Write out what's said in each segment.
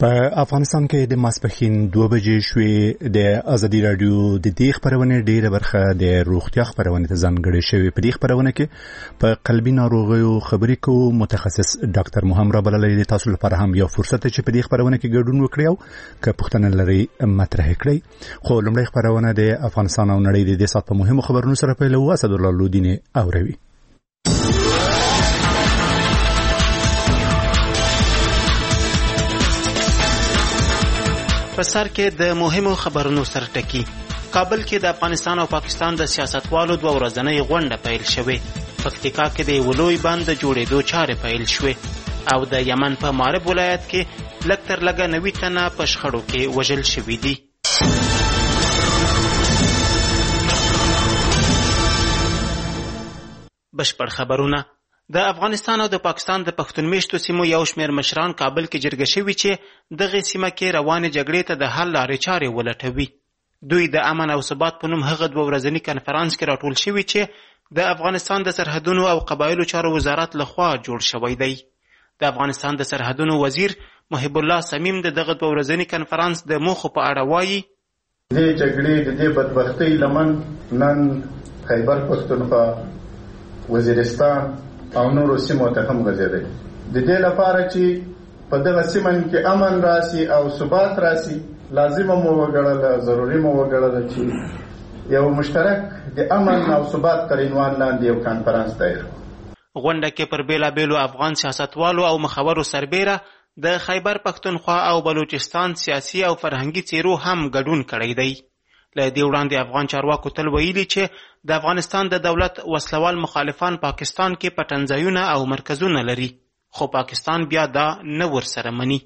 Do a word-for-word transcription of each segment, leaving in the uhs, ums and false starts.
په افغانستان کې د ماسپښین دوه بجې شوې. د ازادي رادیو د دې خبرونه ډیره برخه د روغتیا خبرونه ته ځانګړې شوې. په دې خبرونه کې په قلبي ناروغیو خبرې کوو. متخصص ډاکټر محمد رابلل تاسو لپاره هم یو فرصت چې په دې خبرونه کې ګډون وکړي او که پوښتنه لري مطرح کړئ. خو لومړی خبرونه د افغانستان او نړۍ د دې سات په مهمو خبرونو سره پیلوو. اسدالله لودین اوروي. په سر کې د مهمو خبرونو سره ټکی. کابل کې د افغانستان او پاکستان د سیاستوالو دوه ورځنۍ غونډه پیل شوې. پکتیکا کې د ولوی بند د جوړېدو چارې پیل شوې او د یمن په مارب ولایت کې لږ تر لږه نوي تنه په شخړو کې وژل شوي دي. بشپړ خبرونه. د افغانستان او د پاکستان د پښتون میشتو سیمو یو شمېر مشران کابل کې جرګه شوي چې دغه سیمه کې روانې جګړې ته د حل لارې چارې ولټوي. دوی د امن او ثبات په نوم هغه دوه ورځني کنفرانس کې راټول شوي چې د افغانستان د سرحدونو او قبایلو چارو وزارت لخوا جوړ شوی دی. د افغانستان د سرحدونو وزیر محب الله سمیم د دغه دوه ورځني کنفرانس د موخو په اړه وایي: دې جګړې د دې بدبختۍ لمن نن خیبر پښتونخوا، وزیرستان او نورو سیمو ته هم غځېدل. د دې لپاره چې په دغه سیمه کې امن راسي او ثبات راسي، لازمه مو وګڼله، ضروري مو وګڼله چې یو مشترک د امن او ثبات تر عنوان لاندې یو کنفرانس دایر. غونډه کې پر بیلابیلو افغان سیاستوالو او مخورو سربیره د خیبر پښتونخوا او بلوچستان سیاسي او فرهنګي څیرو هم ګډون کړی دی. له دې وړاندې افغان چارواکو تل ویلي چې د افغانستان د دولت وسلوال مخالفان پاکستان کې پټنځایونه او مرکزونه لري، خو پاکستان بیا دا نه ورسره مني.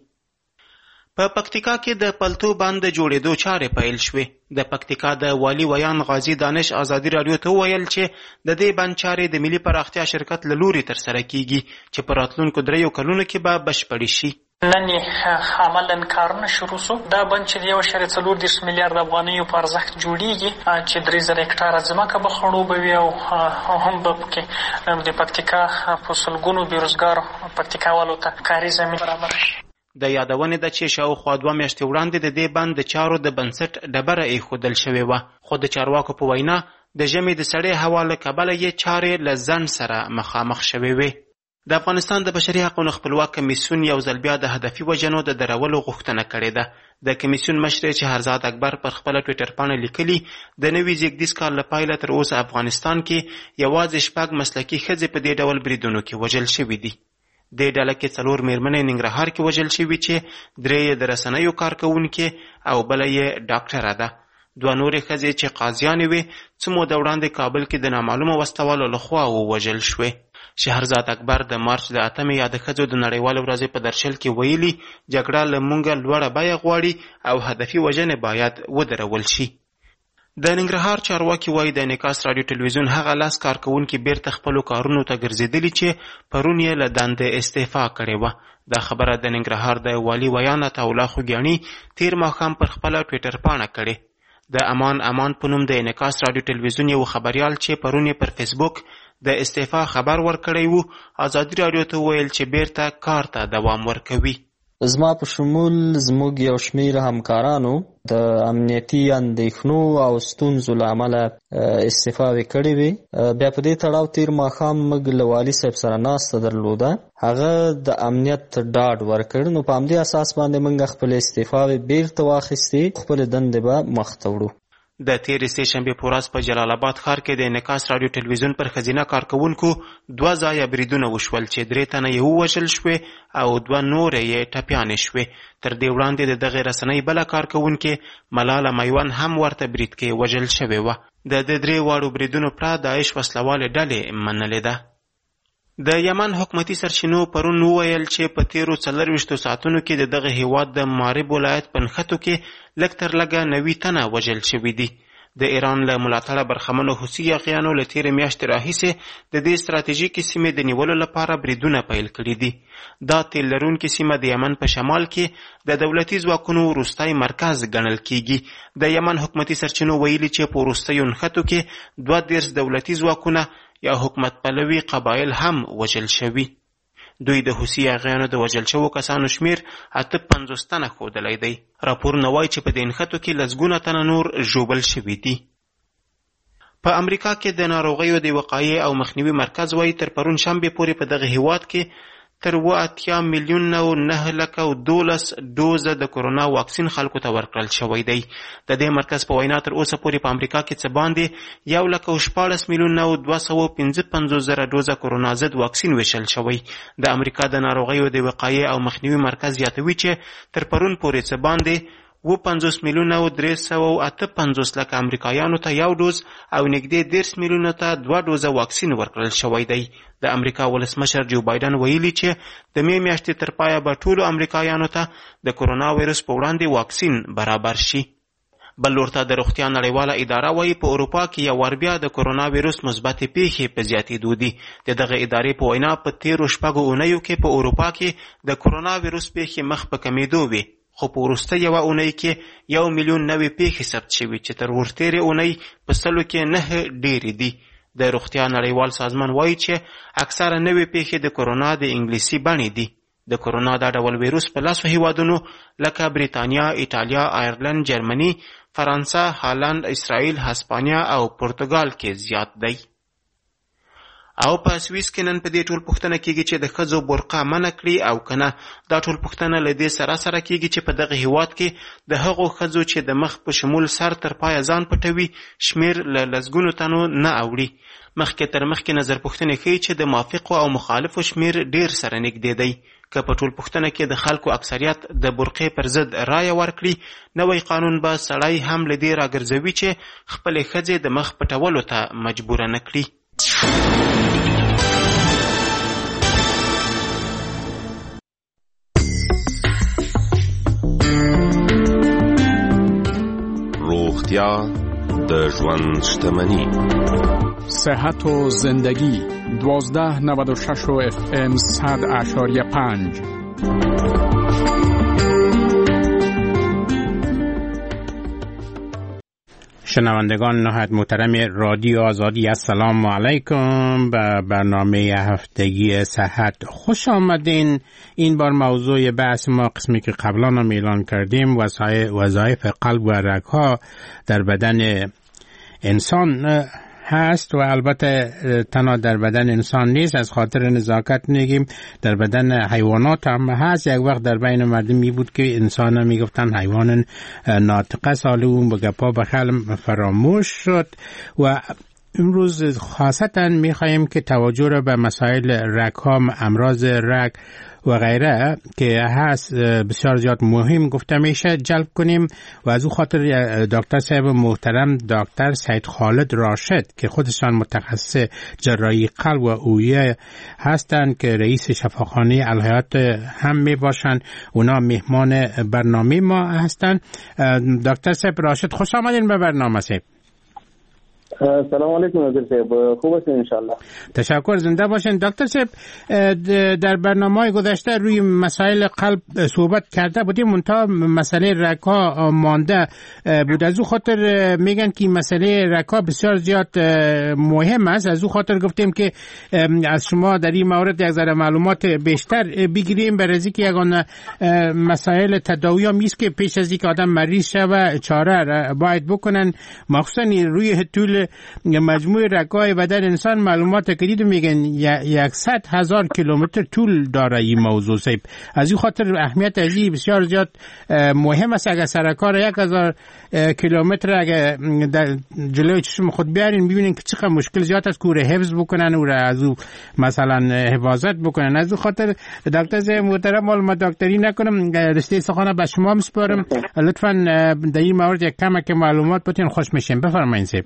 په پکتیکا کې د پلتو بند جوړېدو چارې پیل شوې. د پکتیکا د والی ویان غازی دانش ازادي رادیو ته وویل چې د دې بند چارې د ملي پراختیا شرکت له لوري ترسره کیږي چې په راتلونکو دریو کلونو کې به بشپړې شي. نن یې عملاً کارونه شروع سو. دا بند چې د یو شرې څلور دېرش میلیارد افغانیو په ارزښت جوړېږي چې درې زره هکټاره ځمکه به خړوبوي او هم به پکې د پکتیکا په سلګونو بېروزګارو پکتیکاوالو ته کاري زمین برابر شي. د یادونې ده چې شاوخوا دوه میاشتې وړاندې د دې بند د چارو د بنسټ ډبره ایښودل شوې وه، خو د چارواکو په وینا د ژمي د سړې هوا له کبله یې چارې له ځنډ سره مخامخ شوې وې. د افغانستان د بشري حقوقو خپلواک کمیسیون یو ځل بیا د هدفي وژنو د درولو غوښتنه کړې ده. د کمیسیون مشر شهرزاد اکبر پر خپله ټویټر پاڼه لیکلي د نوي زیږدیز کال له پیله تر اوسه افغانستان کې یوازې شپږ مسلکي ښځې په دې ډول بریدونو کې وژل شوي دي. دې ډله کې څلور مېرمنې ننګرهار کې وژل شوي چې درې یې د رسنیو کارکوونکې او بله یې ډاکټره ده. دوه نورې ښځې چې قاضیانې وې څه موده وړاندې کابل کې د نامعلومه وسلوالو لخوا ووژل شوې. شهرزاد اکبر د مارچ د اتمې یا د ښځو د نړیوالې ورځې په درشل کې ویلي جګړه له موږ لوړه بیه غواړي او هدفي وژنې باید ودرول شي. د ننګرهار چارواکي وایي د انعکاس راډیو ټلویزیون هغه لاس کارکوونکي بیرته خپلو کارونو ته ګرځېدلي چې پرون یې له دندې استعفا کړې وه. دا خبره د ننګرهار د والي ویان عطاالله خوږیاڼي تیر ماښام پر خپله ټویټر پاڼه کړې. د امان امان په نوم د انعکاس راډیو ټلویزیون یو خبریال چې پرون یې پر فیسبوک د استعفا خبر ورکړی وو، ازادي راډیو ته وویل چې بیرته کار ته دوام ورکوي. زما په شمول زموږ یو شمېر همکارانو د امنیتي اندېښنو او ستونزو له امله استعفاوې کړې وې. بیا په دې تړاو تیر ماښام موږ له والي صاحب سره ناسته درلوده، هغه د امنیت ډاډ ورکړ، نو په همدې اساس باندې موږ خپلې استعفاوې بیرته واخیستې، خپلې دندې به مخ ته وړو. د تیرې سې شنبې په ورځ په جلال آباد ښار کې د انعکاس راډیو ټلویزیون پر ښځینه کارکوونکو دوه ځایه بریدونه وشول چې درې تنه یې ووژل شوې او دوه نورې یې ټپیانې شوې. تر دې وړاندې د دغې رسنۍ بله کارکوونکې ملاله میوند هم ورته برید کې وژل شوې وه. د دې درې واړو بریدونو پړه داعش وسلوالې ډلې منلې ده. د یمن حکومتي سرچینو پرون وویل چې په تیرو څلرویشتو ساعتونو کې د دغه هیواد د مارب ولایت په نښتو کې لږ تر لږه نوي تنه وژل شوي دي. د ایران له ملاتړه برخمنو حوثي یاغیانو له تیرې میاشتې راهیسې د دې ستراتیژیکې سیمې د نیولو لپاره بریدونه پیل کړي دي. دا تیل لرونکې سیمه د یمن په شمال کې د دولتي ځواکونو وروستی مرکز ګڼل کیږي. د یمن حکومتي سرچینو ویلي چې په وروستیو نښتو کې دوه دېرش دولتي ځواکونه یا حکومت پلوي قبایل هم وژل شوي. دوی د حوثي اغیانو د وژل شوو کسانو شمیر اته پنځوس تنه ښودلی دی. راپورونه وایي چې په دې نښتو کې لسګونه تنه نور ژوبل شوي دي. په امریکا کې د ناروغیو د وقایې او مخنیوي مرکز وایي تر پرون شنبې پورې په دغه هیواد کې تر اوه اتیا میلیونه او نهه لکه او دولس ډوزه د کرونا واکسین خلکو ته ورکړل شوی دی. د دې مرکز په وینا تر اوسه پورې په امریکا کې څه باندې یو لک او شپاړس میلیونه او دوه سوه پنځه پنځوس زره ډوزه کرونا ضد واکسین ویشل شوی. د امریکا د ناروغیو د وقایې او مخنیوي مرکز یادوي چې تر پرون پورې څه باندې اوه پنځوس میلیونه او درې سوه او اته پنځوس لکه امریکایانو ته یو ډوز او نږدې دېرش میلیونو ته دوه ډوزه واکسین ورکړل شوی دی. د امریکا ولسمشر جو بایدن ویلي چې د مې میاشتې تر پایه به ټولو امریکایانو ته د کرونا ویروس په وړاندې واکسین برابر شي. بل لورته د روغتیا نړیواله اداره وایي په اروپا کې یو وار بیا د کرونا ویروس مثبتې پیښې په زیاتېدو دي. د دغه ادارې په وینا په تېرو شپږو اونیو کې په اروپا کې د کرونا ویروس پیښې مخ په کمېدو وي، خو په وروسته یوه اونۍ کې یو میلیون نوې پیښې ثبت شوي چې تر ورتېرې اونۍ په سلو کې نه ډېرې دي. د روغتیا نړیوال سازمان وایي چې اکثره نوې پیښې د کرونا د انګلیسي بڼې دي. د کرونا دا ډول ویروس په لسو هیوادونو لکه بریتانیا، ایټالیا، آیرلند، جرمني، فرانسه، هالند، اسرائیل، هسپانیا او پرتګال کې زیات دی. او په سویس کې نن په دې ټول پوښتنه کېږي چې د ښځو برقه منع کړي او که نه. دا ټول پوښتنه له دې سره سره کېږي چې په دغه هیواد کې د هغو ښځو چې د مخ په شمول سر تر پایه ځان پټوي شمیر له لسګونو تنو نه اوړي. مخکې تر مخکې نظر پوښتنې ښیي چې د موافقو او مخالفو شمیر ډیر سره نږدې دی. که په ټول پوښتنه کې د خلکو اکثریت د برقې پر ضد رایه ورکړي، نوی قانون به سړی هم له دې راګرځوي چې خپلې ښځې د مخ پټولو ته مجبوره نه کړي. روغتیا د ژوند شتمني. صحت و زندگی دوازده نود و شش و اف ام صد اشاریه پنج. شنوندگان نهایت محترم رادیو آزادی، السلام علیکم. به برنامه هفتگی صحت خوش آمدین. این بار موضوع بحث ما قسمی که قبلا هم اعلان کردیم، وظایف قلب و رگ‌ها در بدن انسان هست و البته تنها در بدن انسان نیست، از خاطر نزاکت میگیم در بدن حیوانات هم هست. یک وقت در بین مردم می بود که انسان هم میگفتن حیوان ناطقه، سال اون به گپا بخل فراموش شد و امروز خاصتا میخواهیم که توجه را به مسائل رگ‌ها، امراض رگ و غیره که هست بسیار زیاد مهم گفته میشه جلب کنیم و از او خاطر دکتر صاحب محترم دکتر سید خالد راشد که خودشان متخصص جراحی قلب و اوعیه هستند که رئیس شفاخانه الحیات هم می باشند، اونا مهمان برنامه ما هستند. دکتر صاحب راشد خوش آمدین به برنامه صاحب. سلام علیکم نظیر صاحب، خوب هستین انشالله. تشکر، زنده باشین. دکتر صاحب در برنامه گذشته روی مسائل قلب صحبت کرده بودیم، منتها مسئله رگ‌ها مانده بود. از او خاطر میگن که مسئله رگ‌ها بسیار زیاد مهم است، از او خاطر گفتیم که از شما در این مورد یک ذره معلومات بیشتر بگیریم، برای که یگانه مسائل تداوی هم نیست که پیش از اینکه آدم مریض شوه چاره باید بکنن، مخصوصا روی طول مجموع رگ‌های بدن انسان. معلومات جدید میگن صد هزار کیلومتر طول داره این موضوع صاحب. از این خاطر اهمیت ازی بسیار زیاد مهم است. اگر سرکار یک هزار کیلومتر اگر جلوی چشم خود بیارین ببینین که چقدر مشکل زیاد است که حفظ بکنن و از او مثلا حفاظت بکنن. از این خاطر دکتر محترم ما دکتری نکنم، رشته سخن به شما میسپارم، لطفاً در این مورد یک کمک معلومات بتین خوش میشیم. بفرمایید صاحب.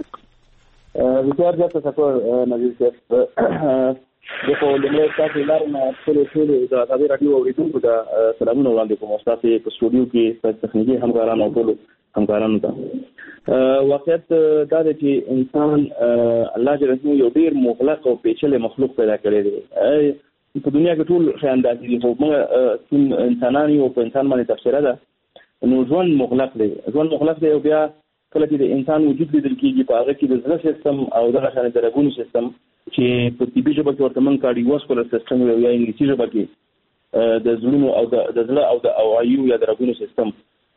بسیار زیاد تشکر نظیر صاحب. دغه لمړی تاسو لارنه ټول ټول د ازادي رادیو اوریدونکو ته سلامونه وړاندې کوم. تاسو په سټوډیو کې تخنیکی همکارانو او ټول همکارانو ته واقعیت دا دی چې انسان الله جل جلاله یو ډیر مغلق او پیچلې مخلوق پیدا کړی دی. په دنیا کې ټول شیان داسې دي، خو موږ انسانان یو په انسان باندې تفسیره ده. نو ژوند مغلق دی، ژوند مغلق دی او بیا کله چې د انسان وجود لیدل کېږي په هغه کې د زړه سیستم او دغه شان د رګونو سیستم چې په طبي ژبه کې ورته موږ کارډیوواسکولر سیستم یا انګلیسي ژبه کې د زړونو او د زړه او د اوایو یا د رګونو سیستم.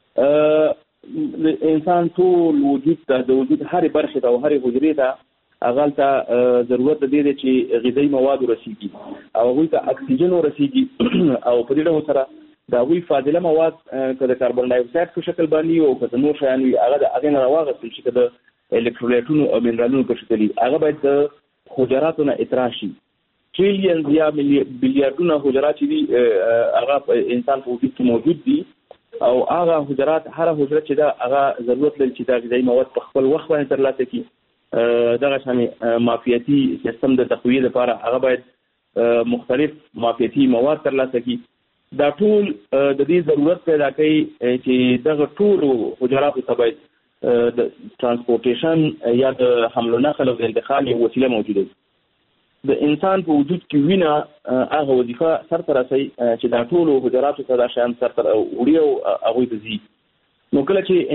انسان ټول وجود ته د وجود هرې برخې ته او هرې حجرې ته هغه ته ضرورت دی چې غذایي مواد ورسیږي او هغوی ته اکسیجن ورسیږي او په دې ډول سره د هغوی فاضله مواد که د کاربن ډای اکساید په شکل باندې او که د نور شیان وي هغه د هغې نه راواغستل شي، که د الکترولایټونو او منرالونو په شکل وي هغه باید د حجراتو نه اطراح شي. ټریلیونز یا بلیاردونه حجرات چې دي هغه انسان په وجود کې موجود دي او هغه حجرات هره حجره چې ده هغه ضرورت لري چې دا غذایي مواد په خپل وخت باندې ترلاسه کړي. دغه شانې معافیتي سیستم د تقویې لپاره هغه باید مختلف معافیتي مواد ترلاسه کړي. دا ټول د دې ضرورت پیدا کوي چې دغه ټولو حجراتو ته باید د ترانسپورټیشن یا د حمل و نقل او د انتقال یو وسیله موجوده وي. د انسان په وجود کې وینه هغه وظیفه سرته رسوي چې دا ټولو حجراتو ته دا شیان سرته وړي او هغوی ته ځي. نو کله چې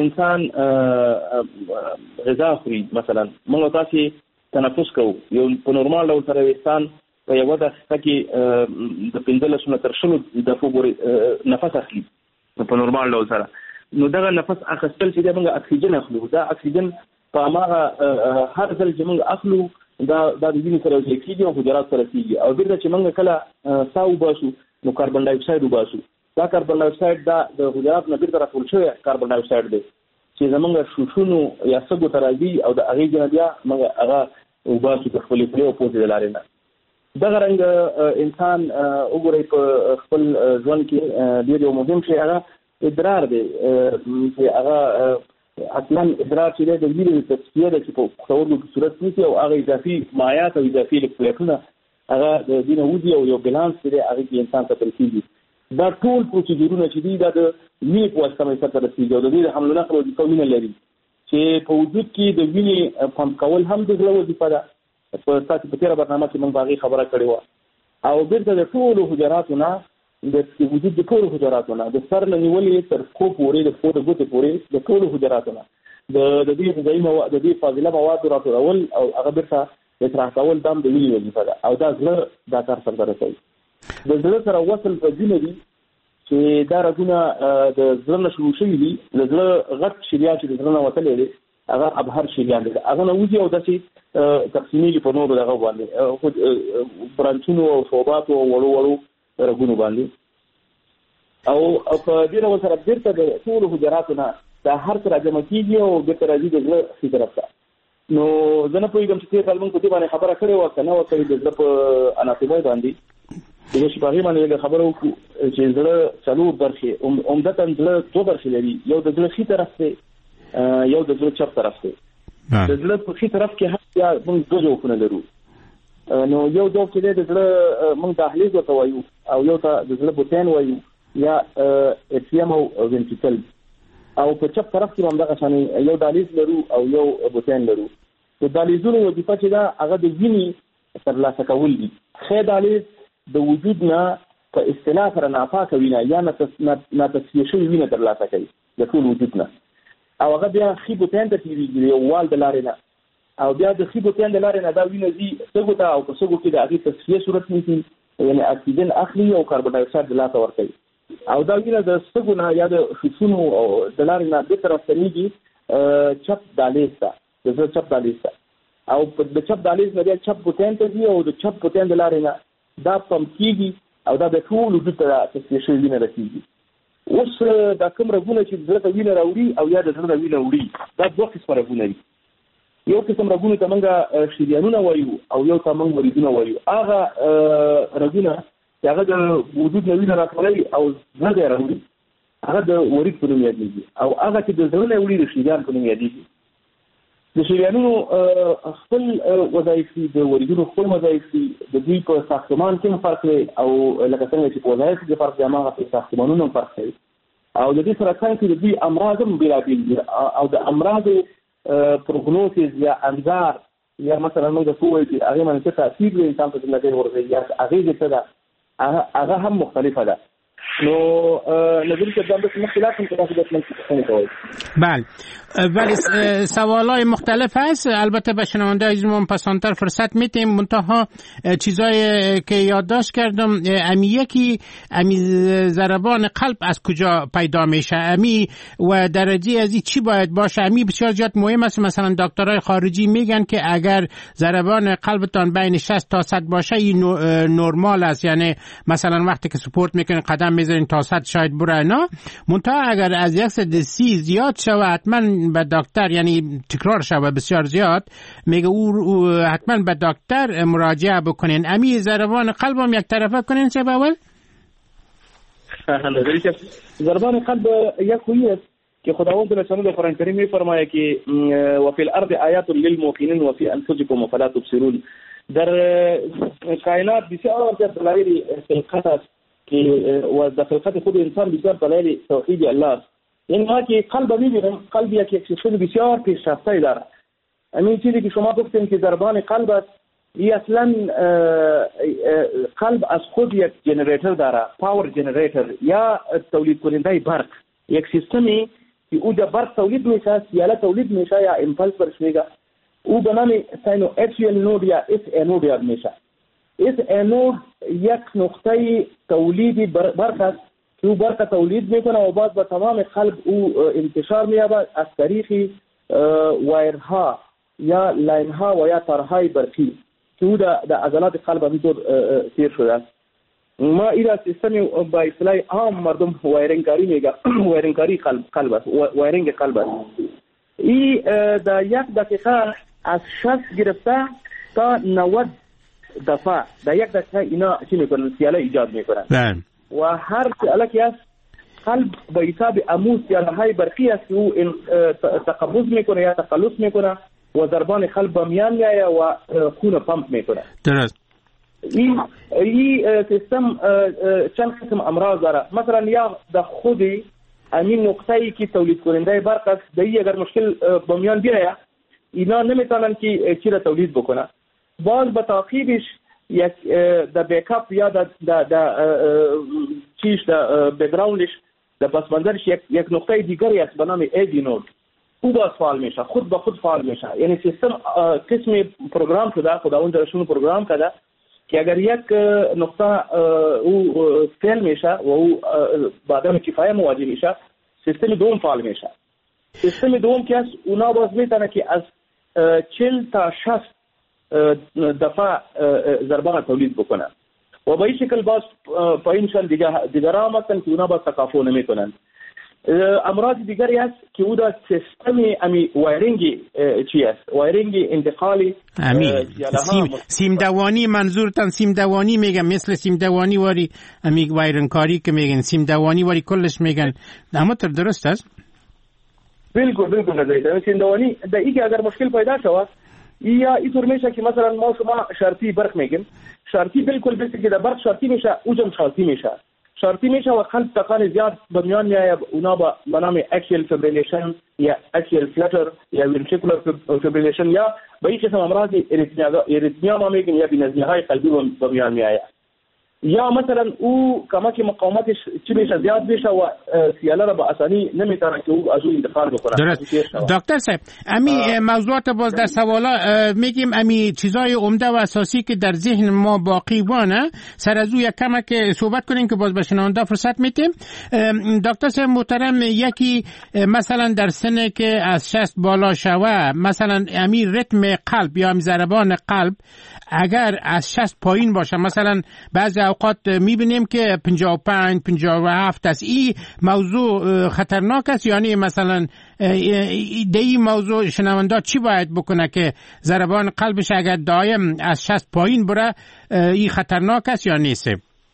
انسان غذا خوري، مثلا موږ تاسې تنفس کوو، یو په نورمال ډول سره انسان په یوه دقیقه کې د پنځلسو نه تر شلو دقیقو پورې نفس اخلي په نورمال ډول سره. نو دغه نفس اخیستل چې دی موږ اکسیجن اخلو، دا اکسیجن په هماغه هر ځل چې موږ اخلو دا دا د وینې سره یوځای کېږي او حجرات سره کېږي او بیرته چې موږ کله ساه وباسو نو کاربن ډای اکساید وباسو. دا کاربن ډای اکساید دا د حجراتو نه بیرته راټول شوی کاربن ډای اکساید دی چې زموږ شوشونو یا سږو ته راځي او د هغې نه بیا موږ هغه وباسو د خپلې خولې او پوزې د لارې نه. دغه رنګ انسان وګورئ په خپل ژوند کې ډېر یو مهم شی هغه ادرار دی چې هغه اصلا ادرار چې دی د وینې تصفیه ده چې په پښتورګو کې صورت نیسي او هغه اضافي مایعات او اضافي الکترولیټونه هغه د دې نه وځي او یو بیلانس چې دی هغې کې انسان ته تل کېږي. دا ټول پروسیجرونه چې دي دا د وینې په واسطه باندې سرته رسېږي او د دې د حمل و نقل وظیفه وینه لري چې په وجود کې د وینې پمپ کول هم د زړه وظیفه ده. په تاسو په تېره برنامه کې موږ په هغې خبره کړې وه او بیرته د ټولو حجراتو نه د وجود د ټولو حجراتو نه د سر نه نیولې تر پښو پورې د پښو د ګوتې پورې د ټولو حجراتو نه د دې غذایي مواد د دې فاضله موادو راټولول او هغه بیرته اطراح کول دا هم د وینې وظیفه ده او دا زړه دا کار سرته رسوي. د زړه سره وصل رګونه دي چې دا رګونه د زړه نه شروع شوي دي. د زړه غټ شریان چې د زړه نه وتلی دی هغه ابهر شریان دی، هغه نه وځي او داسې تقسیمېږي په نورو دغه باندې برانچونو او شعباتو او وړو وړو رګونو باندې او په دې ډول سره بیرته د ټولو حجراتو نه دا هر څه راجمع کېږي او بیرته راځي د زړه ښي طرف ته. نو زه نه پوهېږم چې تېر کال موږ په دې باندې خبره کړې وه که نه وه کړې د زړه په اناتومۍ باندې چې چې په هغې باندې لږه خبره وکړو چې زړه څلور برخې عمدتا زړه دوه برخې لري، یو د زړه ښي طرف دی یو د زړه چپ طرف دی. د زړه په ښي طرف کې هم بیا موږ دوه جوفونه لرو. نو یو جوف چې دی د زړه موږ دهلیز ورته وایو او یو ته د زړه بوتین وایو یا اټریم او وینټریکل او په چپ طرف کې هم دغه شانې یو دهلیز لرو او یو بوتین لرو. د دهلیزونو وظیفه چې ده هغه د وینې ترلاسه کول دي. ښی دهلیز د وجود نه په اصطلاح سره ناپاکه وینه یا ناتصفیه شوې وینه ترلاسه کوي د ټول وجود نه او هغه بیا ښي بوتین ته تېرېږي د یو وال د لارې نه او بیا د ښي بوتین د لارې نه دا وینه ځي سږو ته او په سږو کې د هغې تصفیه صورت نیسي، یعنې اکسیجن اخلي او کاربن ډای اکساید د لاسه ورکوي او دا وینه د سږو نه یا د شوشونو د لارې نه بېرته راستنېږي چپ دهلیز ته، د زړه چپ دهلیز ته او د چپ دهلیز نه بیا چپ بوتین ته ځي او د چپ بوتین د لارې نه دا پمپ کېږي او دا د ټول وجود ته تصفیه شوې وینه رسېږي. اوس دا کوم رګونه چې زړه ته وینه راوړي او یا د زړه نه وینه وړي دا دوه قسمه رګونه دي. یو قسم رګونو ته موږ شریانونه وایو او یو ته موږ وریدونه وایو. هغه رګونه چې هغه د وجود نه وینه راټولوي او زړه ته یې راوړي هغه د ورید په نوم یادېږي او هغه چې د زړه نه وړي د شریان په نوم یادېږي. د شریانونو خپل وظایف دي، د وریدونو خپل وظایف دي، د دوی په ساختمان کې هم فرق دی او لکه څنګه چې په وظایفو کې فرق دی هماغه په ساختمانونو هم فرق دی او د دې سره څنګه چې د دوی امراض هم بېلابېل دي او د امراضو پروګنوسیس یا انظار یا مثلا موږ د څه وایو چې هغې باندې څه تاثیر دی انسان په زندګۍ ورځي یا اغېزې څه ده هغه هم مختلفه ده. نو نظری که دام بس مشکلات هم تاسو د تاسو کوي. بله ولی سوالای مختلف هست. البته به شنونده عزیزمون پسانتر فرصت میتیم. منتها چیزایی که یادداشت کردم، امی یکی امی ضربان قلب از کجا پیدا میشه، امی و درجه ازی چی باید باشه، امی بسیار زیاد مهم است. مثلا دکترای خارجی میگن که اگر ضربان قلبتان بین شصت تا صد باشه این نرمال است، یعنی مثلا وقتی که سپورت میکنین قدم میذارین تا صد شاید بره نه. منتها اگر از صد و سی زیاد شوه حتما به دکتر، یعنی تکرار شوه بسیار زیاد، میگه او حتما به دکتر مراجعه بکنین. امی ضربان قلب هم یک طرفه کنین چه باول؟ ضربان قلب یک خویی که خداوند در قرآن کریم میفرماید که و فی الارض آیات للموقنین و فی انفسکم فلا تبصرون. در کائنات بسیار دلایل خلقت است که و در خلقت خود انسان بسیار دلایل توحید الله است. یعنی ما که قلب میبینیم، قلب یک سیستم بسیار پیشرفته داره. همین چیزی که شما گفتین که ضربان قلب است، این اصلا قلب از خود یک جنریتر داره، پاور جنریتر یا تولید کننده برق، یک سیستمی که او در برق تولید میشه، سیاله تولید میشه یا امپلس برش میگه. او به نام ساینو اتریال نود یا اس انود یاد میشه. اس انود یک نقطه تولیدی برق است که او برق تولید میکنه و بعد به تمام قلب او انتشار مییابه از طریق وایرها یا لاینها و یا تارهای برقی که او در عضلات قلب همینطور سیر شده است. ما ایرا سیستمی با اصطلاح عام مردم وایرنگکاری میگه، وایرنگکاری قلب قلب است، وایرنگ قلب است. این در یک دقیقه از شصت گرفته تا نود دفعه در یک دقیقه اینا چی میکنن؟ سیاله ایجاد میکنن. و هر سیاله که است قلب به حساب امو سیاله های برقی است که او تقبض میکنه یا تخلص میکنه و ضربان قلب میان میایه و خون پمپ میکنه. درست. این این سیستم چند قسم امراض داره. مثلا یا در خودی همین نقطه‌ای که تولید کننده برق است، دیگه اگر مشکل به میان بیایه اینا نمیتونن که چی را تولید بکنه. باز به تعقیبش یک در بیکاپ یا در در چیش در بک‌گراندش در پس منظرش یک یک نقطه دیگری است به نام ایدی نود. او باز فعال میشه، خود به خود فعال میشه. یعنی سیستم قسمی پروگرام شده، خداوند درشون پروگرام کرده که اگر یک نقطه او فعال میشه و او با عدم کفایت مواجه میشه، سیستم دوم فعال میشه. سیستم دوم که است اونا باز میتونه که از چهل تا شصت دفعه ضربه تولید بکنن و به این شکل باز پایینشان دیگر هم هستن که اونا باز تکافو نمیکنن. امراض دیگری است که او در سیستم امی وایرینگی چی است؟ وایرینگی انتقالی امی سیم سیم دوانی، منظورتان سیم دوانی میگم، مثل سیم دوانی واری امی وایرن کاری که میگن سیم دوانی واری کلش میگن، اما تر درست است؟ بالکل بالکل نظری سیم دوانی در این که اگر مشکل پیدا شود یا اینطور میشه که مثلا ما شما شرطی برق میگیم، شرطی بالکل بسی که در برق شرطی میشه اوجم شرطی میشه شرطی میشه و قلب تقان زیاد به میان میایه، اونا با نام اکشیل فیبریلیشن یا اکشیل فلتر یا ونتریکولار فیبریلیشن یا به این قسم امراض اریتمیا ما میگیم یا بی‌نظمی‌های قلبی به میان میایه. یا مثلا او کمک مقاومتش چی میشه زیاد میشه و سیاله را با آسانی نمیتونه که او از او انتقال بکنه. درست. دکتر صاحب امی موضوعات باز در سوالا میگیم، امی چیزای عمده و اساسی که در ذهن ما باقی وانه سر از او یک کمک صحبت کنیم که باز به شنونده فرصت میتیم. دکتر صاحب محترم، یکی مثلا در سن که از شصت بالا شوه، مثلا امی ریتم قلب یا ضربان قلب اگر از شصت پایین باشه، مثلا بعضی اوقات میبینیم که پنجاه و پنج پنجاه و هفت است، این موضوع خطرناک است؟ یعنی مثلا در این موضوع شنونده چی باید بکنه که ضربان قلبش اگر دائم از شصت پایین بره این خطرناک است یا نیست؟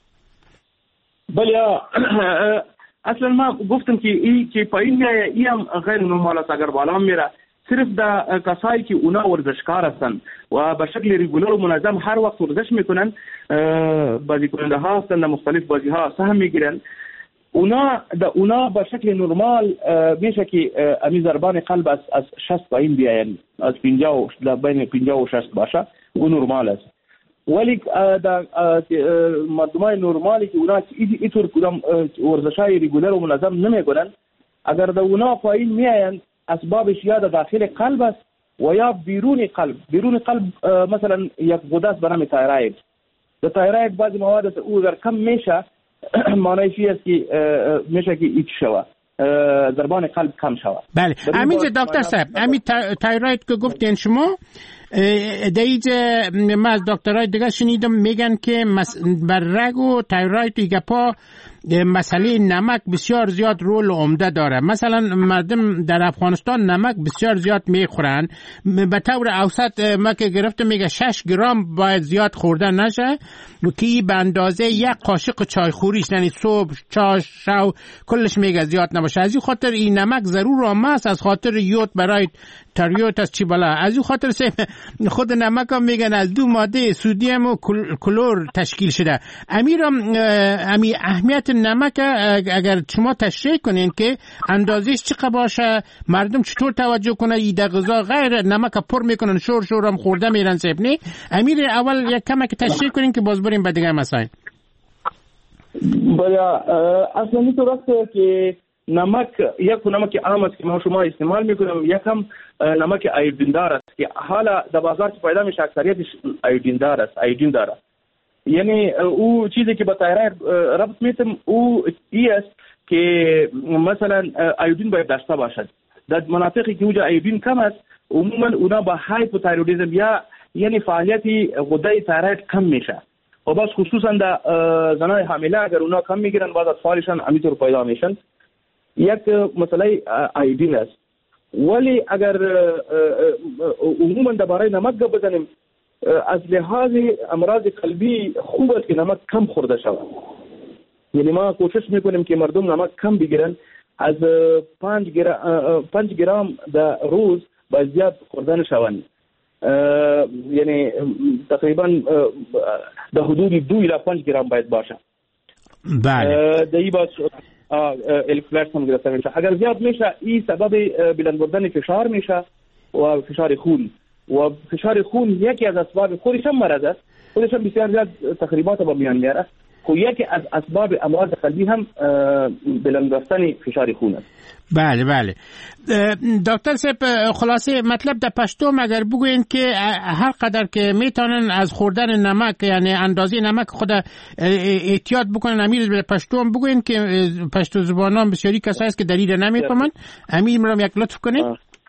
بله اصلا ما گفتم که این که پایین میایه این هم غیر نرمال است. اگر بالا میره صرف در کسایی که اونا ورزشکار هستن و به شکل ریگولر و منظم هر وقت ورزش میکنن، بازی کننده ها هستن در مختلف بازی ها سهم میگیرن، اونا در اونا به شکل نرمال میشه که امی ضربان قلب از از شصت پایین بیاین، از پنجاه بین پنجاه و شصت باشه، او نرمال است. ولی در مردمای نرمالی که اونا اینطور کدام ورزشای ریگولر و منظم نمیکنن، اگر در اونا پایین میاین اسبابش یا در داخل قلب است و یا بیرون قلب. بیرون قلب مثلا یک غده است به نام تایراید. در تایراید بعضی مواد است او اگر کم میشه معنیش است که میشه که ایچ شوه، ضربان قلب کم شوه. بله همین دکتر صاحب، همین تایراید که گفتین شما دیگه من از دکترای دیگه شنیدم میگن که بر رگ و تایراید دیگه پا مسئله نمک بسیار زیاد رول عمده داره. مثلا مردم در افغانستان نمک بسیار زیاد میخورن، به طور اوسط ما که گرفته میگه شش گرم باید زیاد خورده نشه که به اندازه یک قاشق چای خوریش، یعنی صبح چای شو کلش میگه زیاد نباشه. از این خاطر این نمک ضرور آمد، از خاطر یود برای تریوت از چی بالا، از این خاطر خود نمک هم میگن از دو ماده سودیم و کلور تشکیل شده. امیرم امی اهمیت نمک اگر شما تشریح کنین که اندازش چقدر باشه، مردم چطور توجه کنه ایده غذا غیر نمک پر میکنن شور شور هم خورده میرن سیب نی. امیر اول یک کمک تشریح کنین که باز بریم به دیگه مسائل. بیا اصلا اینطور است که نمک یک نمک عام است که ما شما استعمال میکنیم، یک هم نمک ایودین دار است که حالا در بازار پیدا میشه، اکثریتش ایودین دار است، ایودین داره. یعنی او چیزی که با تایراید ربط میتم او ای است که مثلا ایودین باید داشته باشد. در مناطقی که اونجا ایودین کم است عموما اونا با هایپوتایرودیسم یا یعنی فعالیت غده تایراید کم میشه و باز خصوصا در زنای حامله اگر اونا کم میگیرن باز اطفالشان همینطور پیدا میشن. یک مسئله ایودین است. ولی اگر عموما درباره نمک بزنیم، از لحاظ امراض قلبی خوب است که نمک کم خورده شود. یعنی ما کوشش میکنیم که مردم نمک کم بگیرن، از پنج گرم پنج گرم در روز با زیاد خوردن شوند. یعنی تقریبا در حدود دو الی پنج گرم باید باشه. بله. دایی باز الکترولیت هم گرفته میشه. اگر زیاد میشه این سبب بلند بردن فشار میشه و فشار خون، و فشار خون یکی از اسباب خودش هم مرض است، خودش هم بسیار زیاد تخریبات با میان میاره. خو یکی از اسباب امراض قلبی هم بلند رفتن فشار خون است. بله بله دکتر صاحب، خلاصه مطلب در پشتو اگر بگوین که هر قدر که میتونن از خوردن نمک، یعنی اندازه نمک خود احتیاط بکنن. امیر به پشتو هم بگوین که پشتو زبانان بسیاری کسایی است که دلیل نمیفهمن. امیر مرام یک لطف کنید.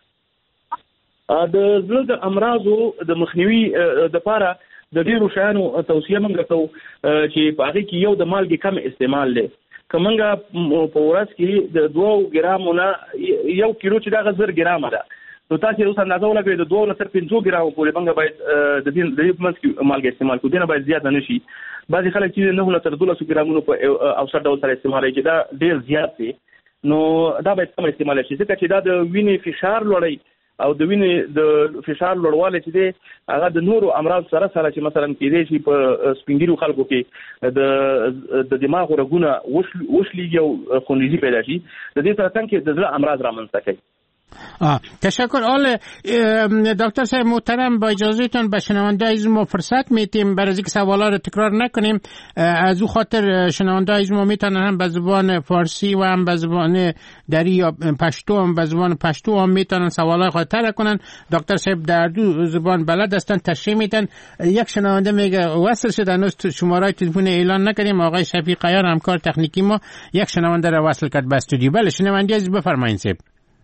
د زړه د امراضو د مخنیوي د لپاره د ډیرو شیانو توصیه موږ کوو چې په هغه کې یو د مالګې کم استعمال دی. که موږ په ورځ کې د دوه ګرامو نه یو کیلو چې دغه زر ګرامه ده، نو تاسو اوس اندازه ولګئ د دوه نه تر پنځه ګرامو پورې موږ باید د دې د دې په منځ کې مالګه استعمال کړو. دنه باید زیات نه شي. بعضې خلک چې نه تر دولسو ګرامونو په اوسط ډول سره استعمالوي چې دا ډیر زیات دی، نو دا باید کم استعمال شي ځکه چې دا د وینې فشار لوړوي او د وینې د فشار لوړوالی چې دی هغه د نورو امراض سره سره چې مثلا کېدای شي په سپینګیرو خلکو کې د د دماغ رګونه وشلیږي او خونریزي پیدا شي، د دې سره څنګه د زړه امراض رامنځته کوي. آه. تشکر. آل دکتر صاحب محترم، با اجازهتون به شنونده ما فرصت میتیم برای اینکه سوالا رو تکرار نکنیم. از او خاطر شنونده ما میتونن هم به زبان فارسی و هم به زبان دری یا پشتو هم به زبان پشتو هم میتونن سوالا خود طرح کنن. دکتر صاحب در دو زبان بلد هستن، تشریح میدن. یک شنونده میگه وصل شد، هنوز شماره تلفن اعلان نکردیم. آقای شفیقیان همکار تکنیکی ما یک شنونده رو وصل کرد به استودیو. بله شنونده عزیز بفرمایید. صاحب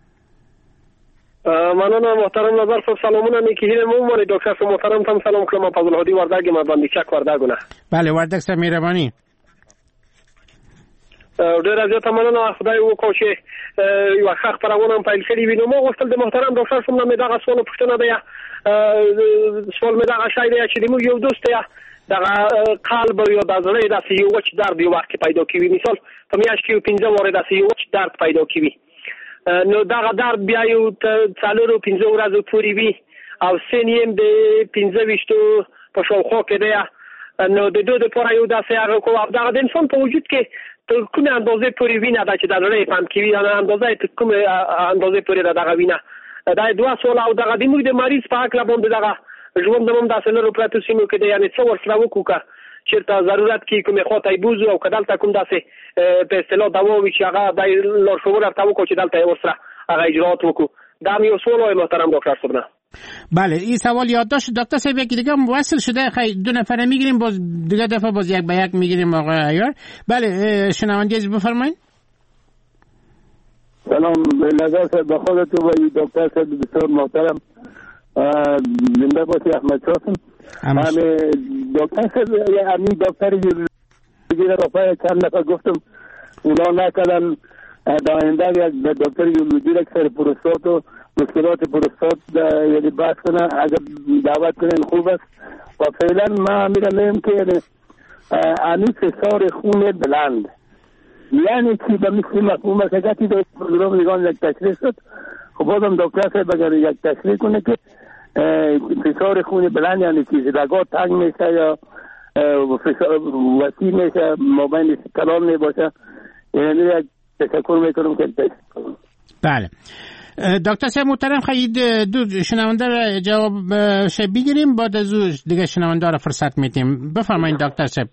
مننه محترم نظر صاحب، سلامونه میکهیم مومانی دکتر صاحب محترم تام سلام کلام فضل هادی وردگ ما باندې چک وردگونه. بله وردگ صاحب مهرباني. ډیر زیاته مننه، خدای وکړي چې یو ښه خبرونه پیل کړی وي. نو مو غوښتل د محترم ډاکټر صاحب نه دغه سوال پوښتنه ده. سوال مې دغه شای دی چې موږ یو دوست یا دغه قلب یا د زړه داسې یو وچ درد یو وخت پیدا کوي، مثال په میاشت کې پنځه واره داسې یو وچ درد پیدا کوي. نو دغه درد بیا یو څلور او پنځه ورځې پورې وي او سن یې د پنځه ویشتو په شاوخوا کې دی. نو د دوی دپاره یو داسې هغه کوو او دغه د انسان په وجود کې تر کومې اندازې پورې وینه ده چې د زړه یې پمپ کوي، اندازه یې تر کومې اندازې پورې ده دغه وینه. دا دوه سوال او دغه د موږ د مریض په هکله باندې دغه ژوند هم داسې لرو پراتو سیمو کې دی، یعنې څه ورسره وکړو که چېرته ضرورت کې کومې خوا ته یې بوځو او که دلته کوم داسې په اصطلاح دوا وي چې هغه دا لارښوونه ورته وکړو چې دلته یې ورسره هغه اجراات وکړو. دا هم یو سوال وای محترم دکتر صاحب. نه بله این سوال یادداشت دکتر صاحب یکی دیگه وصل شده، خیلی دو نفره میگیریم، باز دیگه دفعه باز یک به یک میگیریم آقای عیار. بله شنونده عزیز بفرمایید. سلام نظر صاحب، به خودتون و دکتر صاحب بسیار محترم، زنده باشی احمد شاه. همه دکتر صاحب همین دکتر یولوژی را پای چند نفر گفتم اونا نکردن، در آینده یک دکتر یولوژی را سر پروستات و مشکلات پروستات یعنی بحث کنن، اگر دعوت کنن خوب است. و فعلا ما میرم که یعنی همین فشار خون بلند یعنی چی به مثل مفهوم است که در پروگرام نگاه یک تشریح شد. خب بازم دکتر صاحب اگر یک تشریح کنه که فشار خون بلند یعنی چیزی رگا تنگ میشه یا وسیع میشه مابین کلام میباشه، یعنی یک تشکر میکنم که تشکر کنم. بله دکتر صاحب محترم، خیلی دو شنونده را جواب شب بگیریم، بعد از او دیگه شنونده را فرصت میتیم. بفرمایید دکتر صاحب.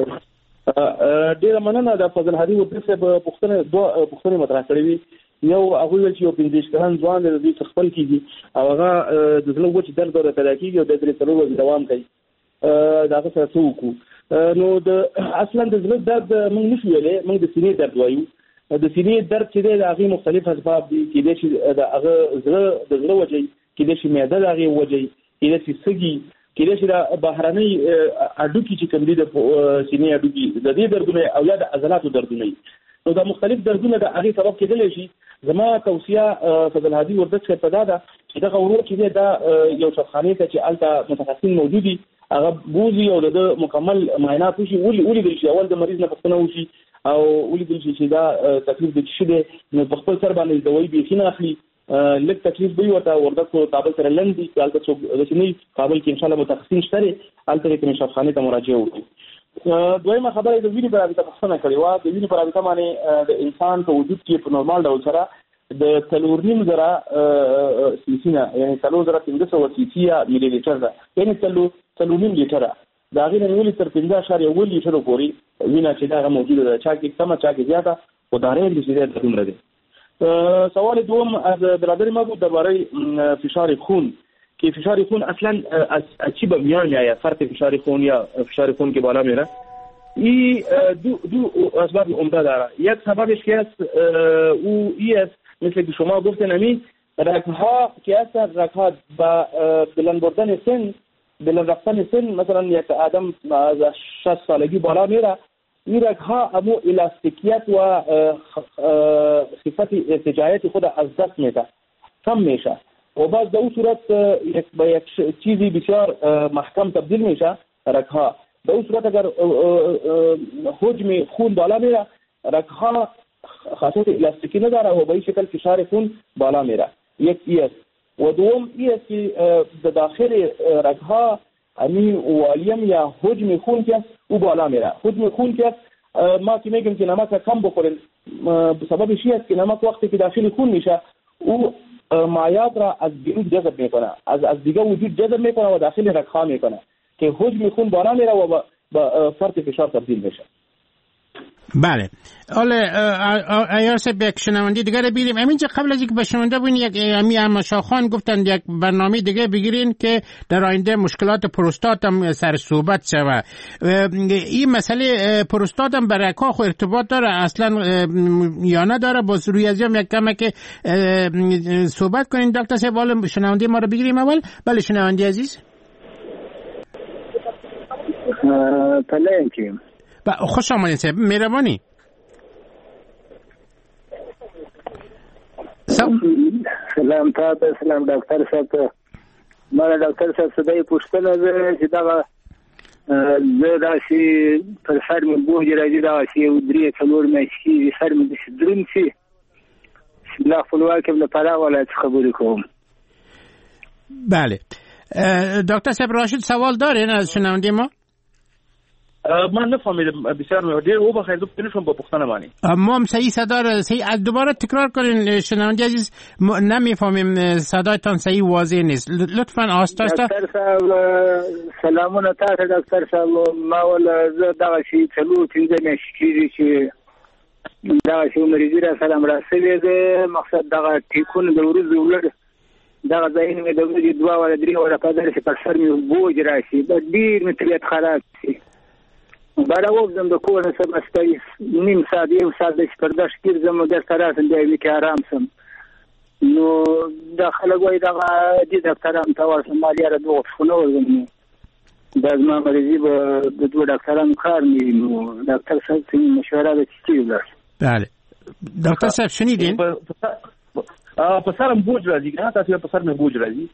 ډیره مننه. د فضل هادي ورته صاحب پوښتنه دوه پوښتنې مطرح کړې وي. یو هغه ویل چې یو پنځه کلن ځوان د دې خپل کیږي او هغه د زړه وچ درد ورته پیدا کیږي او د درې څلور ورځې دوام کوي. دا څه څه وکړو؟ نو د اصلا د زړه درد موږ نشو ویلې، موږ د سینې درد وایو. د سینې درد چې د هغه مختلف اسباب دي، کېدای شي د هغه زړه د زړه وجې، کېدای شي معده د هغه وجې، کېدای شي سږي، کېدای شي د بهرنۍ اډوکي چې کوم دي د سینې اډوکي د دې دردونه او یا د عضلاتو دردونه. نو دا مختلف دردونه د هغه سبب کېدلی شي. زما توصیه فضل هادي ورته څخه پدا ده چې دا ورور چې دا یو شخصانه ته چې الته متخصصین موجودي هغه بوزي او د مکمل معاینات وشي، ولي ولي د شي اول د مریض نه پوښتنه وشي او ولي د شي چې دا تکلیف د شي ده نو په خپل سر باندې دوی به خینه اخلي. لږ تکلیف به ورته ورته کو کابل سره لندي الته څو رسمي کابل کې ان شاء الله متخصصین شته الته کې شخصانه ته مراجعه وکړي. دویمه خبره د وینې پر اړه تاسو کړې و. د وینې پر اړه باندې د انسان په وجود کې په نورمال ډول سره د څلور نیم زره سیسینه یعنی څلور زره پنځه سوه سیسیه ملي لیټر ده، یعنی څلور څلور نیم لیټره د هغې نه نیولې تر پنځه اعشاریه اووه لیټرو پورې وینه چې دا هغه موجوده ده، چا کې کمه چا کې زیاته، خو دا ریل چې دی دومره دی. سوال دوم از برادر ما بود درباره فشار خون که فشار خون اصلا از, از چی به میان میآید؟ فرق فشار خون یا فشار خون که بالا میره. این دو دو اسباب عمده داره. یک سببش که است او ای است مثل که شما گفتن همین رگها که است رگها با بلند بردن سن بلند رفتن سن، مثلا یک آدم از شصت سالگی بالا میره، این رگها امو الاستیکیت و صفت ارتجاعیت خود از دست میده، کم میشه و بعد در اون صورت یک با یک چیزی بسیار محکم تبدیل میشه رگها. در اون صورت اگر حجم خون بالا میره، رگها خاصیت الاستیکی نداره و به این شکل فشار خون بالا میره. یک ای است. و دوم ای است که در داخل رگها امی والیم یا حجم خون که او بالا میره. حجم خون که ما که میگم که نمک کم بخورین، سببش است که نمک وقتی که داخل خون میشه او مایعات را از بیرون جذب میکنه، از از دیگه وجود جذب میکنه و داخل رگها میکنه که حجم خون بالا میره و با فرط فشار تبدیل میشه. بله. حالا عیار صاحب یک شنونده دیگه رو بگیریم. همینجا قبل از اینکه به شنونده بگین یک امی احمد شاه خان گفتن یک برنامه دیگه بگیرین که در آینده مشکلات پروستات هم سر صحبت شود. این مسئله پروستات هم برای رگ‌ها خو ارتباط داره اصلا یا نداره؟ باز روی از هم یک کمه که صحبت کنین دکتر صاحب. حالا شنونده ما رو بگیریم اول. بله شنونده عزیز. پلنکی خوش آمدید صاحب، مهربانی. سلام تا سلام ډاکټر صاحب. ما ډاکټر صاحب صدای پوښتنه ده چې دا زه داسې پر سر مې بوج راځي، داسې یو درې څلور میاشتې کېږي سر مې داسې دروند شي، لا خپلواک یم لپاره ولایت خبرې کوم. بله دکتر صاحب راشد سوال دارین از شنونده ما؟ من نفهمیدم بسیار ډیر او بخیر زه پنځه شوم په پښتنه باندې ما هم صحیح صدا را صحیح دوباره تکرار کنین شنونده عزیز نمیفهمیم صدایتان صحیح واضح نیست لطفاً آهسته آهسته. دکتر صاحب سلامونه تاسو دکتر صاحب ما ول زه دغه شی څلور پنځه میاشتې کېږي چې دغه شی مریضي را سلام راسلې ده مقصد دغه ټیکونه د ورځې ولر دغه ځای مې د ورځې دوه ولا درې ولا په درې په سر مې بوج راشي د ډیر مې طبیعت خراب شي بعد وګم د کوه سم استای نیم ساعت یو ساعت د پرداش کیر زمو د سراسن دی وی کې آرام سم نو د خلګوي دغه د ډاکټرانو ته ورسم مالیا را دوه فنو ورغنی د ما مریضي د دوه ډاکټرانو کار نه نو ډاکټر صاحب څنګه مشوره ده چې ولا بله ډاکټر صاحب شنیدین په سرم بوج راځي کنه تاسو په سر مې بوج راځي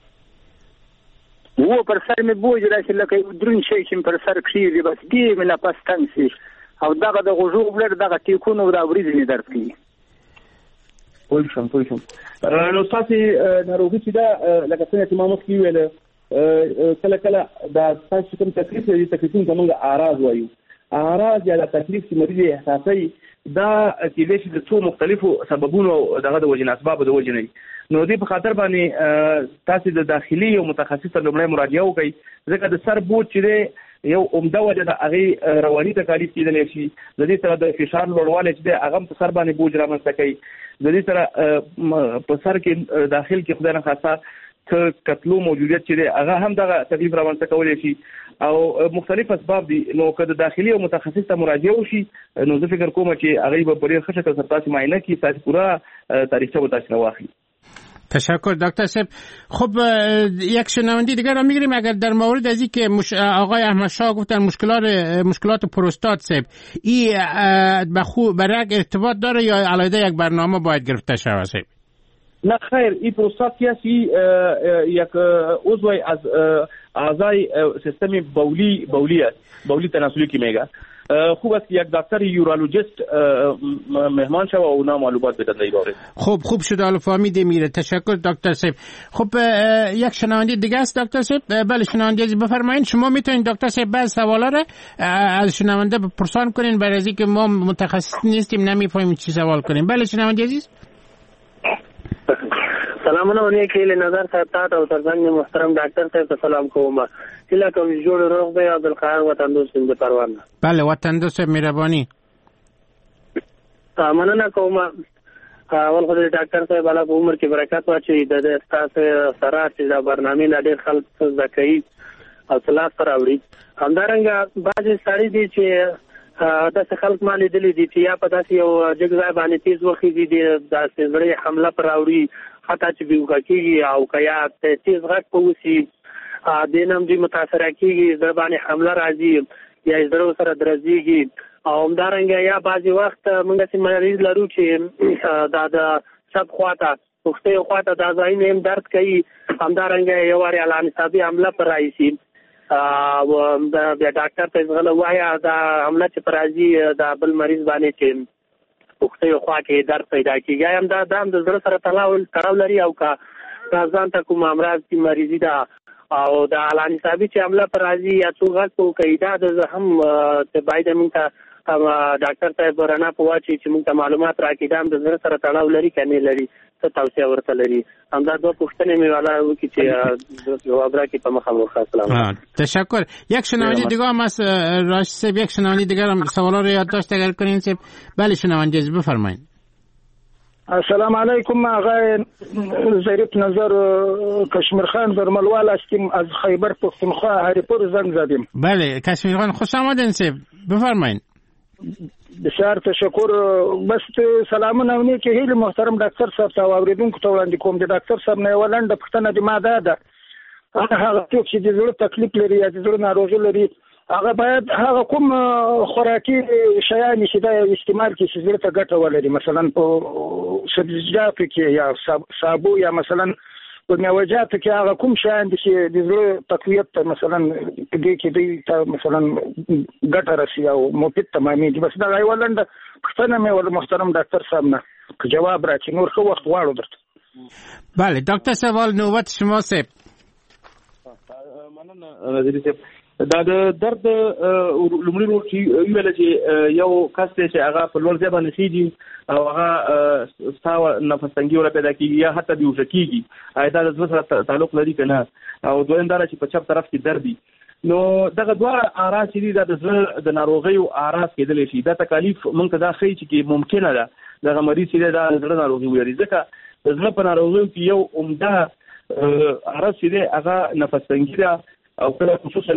و پر سر مې بوج راشي لکه درون شي چې پر سر کړی بس دې مې نه پستان شي او دغه د غوژو بلر دغه ټیکونو را ورېږي نه درته کوي پوه شم پوه شم نو تاسو ناروغي چې دا لکه څنګه چې ما مخکې ویل کله کله دا تاسو کوم تکلیف لري تکلیفونه کومه اعراض وایي اعراض یا د تکلیف چې مریض احساسي دا کېدای شي د څو مختلفو سببونو دغه د وجې اسباب د وجې نه نو دې په خاطر باندې تاسو د داخلي او متخصص ته لومړی مراجعه وکړئ ځکه د سر بوج چې یو عمده وجه د هغه رواني تکالیف کېدلی شي د دې سره د فشار لوړوالی چې د هغه په سر باندې بوج رامنځته کوي د دې سره په سر کې داخل کې خدای نخواسته څه کتلو موجودیت چې هغه هم دغه تکلیف رامنځته کولی شي او مختلف اسباب دي نو که د داخلي او متخصص ته مراجعه وشي نو زه فکر کوم چې هغه به په ډېر ښه شکل سره تاسو معاینه کړي تاسو پوره تاریخچه به تاسو واخلي. تشکر دکتر صاحب. خب یک شنونده دیگر را میگیریم اگر در مورد از این که مش... آقای احمد شاه گفتن مشکلات مشکلات پروستات صاحب این به خو برک ارتباط داره یا علیه یک برنامه باید گرفته شود صاحب؟ نه خیر این پروستات کیاسی یک عضو از اعضای سیستم بولی بولی است بولی تناسلی که میگه خوب است یک دکتر یورولوژیست مهمان شوه و اونا معلومات بدن در این باره. خوب خوب شد حالا فهمیده میره. تشکر دکتر صاحب. خب یک شنونده دیگه است دکتر صاحب. بله شنونده عزیز بفرمایید شما میتونید دکتر صاحب بعض سوالا را از شنونده پرسان کنین برای اینکه ما متخصص نیستیم نمیفهمیم چی سوال کنیم. بله شنونده عزیز. سلامونه ونی کې له نظر صاحب ته او ترڅنګ محترم ډاکټر صاحب ته سلام کوم. کله کوم جوړ روغ دی عبدالقاهر وطن دوست د پروانه. بله وطن دوست مهرباني. مننه کوم. اول خو د ډاکټر صاحب علا په عمر کې برکت واچي د تاسو سره چې دا برنامه نه ډېر خلک زکای او صلاح سره اوري. همدارنګه بعضې سړي دي چې داسې خلک ما لیدلي دي چې یا په داسې یو جګ ځای باندې تیز وخېږي دي داسې زړې حمله پر راوړي حتی چې بیوقع کېږي او که یا تیز غږ په وسي دې نه هم دوی متاثره کېږي زړه باندې حمله راځي یا یې زړه ورسره درزېږي او همدارنګه یا بعضې وخت موږ داسې مریض لرو چې دا د چپ خواته پښتۍ خواته دا ځایونه هم درد کوي همدارنګه یو وارې علامتابي حمله پر رایسي او بیا ډاکټر ته غل وایا دا حمله چې پر راځي دا بل مریض باندې چې پښتۍ خوا کې درد پیدا کېږي هم دا د زړه سره تړاو لري او که ځان ته کوم امراض چې مریضي ده او د علامه صاحب چې حمله پر راځي یا څو غږ په کوي دا د هم ته باید موږ ته ډاکټر صاحب رڼا په واچي چې موږ ته معلومات راکړي دا د زړه سره تړاو لري که نه لري څه توصیه ورته لري همدا دوه پوښتنې مې والا وکړي چې جواب راکړي په مخه مو السلام. تشکر. یک شنونده دیگه هم از راشد صاحب یک شنونده دیگه هم سوالا رو یادداشت اگر کنین صاحب. بله شنونده عزیز بفرمایید. السلام علیکم آقای ظریف نظر کشمیر خان درملوال هستیم از خیبر پختونخوا هریپور زنگ زدیم. بله کشمیر خان خوش آمدین صاحب بفرمایید. بسیار تشکر. بس سلامونه ونی کې هیله محترم ډاکټر صاحب ته اوریدونکو ته وړاندې کوم. د ډاکټر صاحب نه ولنډه پوښتنه د ما ده ده هغه څوک چې د زړه تکلیف لري یا د زړه ناروغي لري هغه باید هغه کوم خوراکي شیان چې دا استعمال کړي چې زړه ته ګټه ولري مثلا په سبزیجاتو کې یا صابو یا مثلا په میوه‌جاتو کې هغه کوم شیان چې د زړه تقویت ته مثلا دې کې دې ته مثلا ګټه رسي او مفید تمامېږي. بس دا یو ولنډه پوښتنه مې ول محترم ډاکټر صاحب نه که جواب راکړي نور ښه وخت غواړو درته. بله ډاکټر صاحب نوبت شما صاحب. مننه نظری صاحب. دا د درد لومړی روټ چې ویل چې یو کس چې هغه په لوړ ځای باندې خېږي او هغه ستاو نفس تنګي ور پیدا کیږي یا حتی بیوشه کیږي دا د زړه سره تعلق لري کنه او دویم دا چې په چپ طرف کې درد دي نو دغه دوه اعراض چې د زړه د ناروغیو اعراض کېدل شي دا تکالیف مونږ ته دا ښیي چې ممکنه ده دغه مریض چې د زړه ناروغي ولري ځکه د زړه په ناروغیو کې یو عمده اعراض چې هغه نفس تنګي ده او کله خصوصا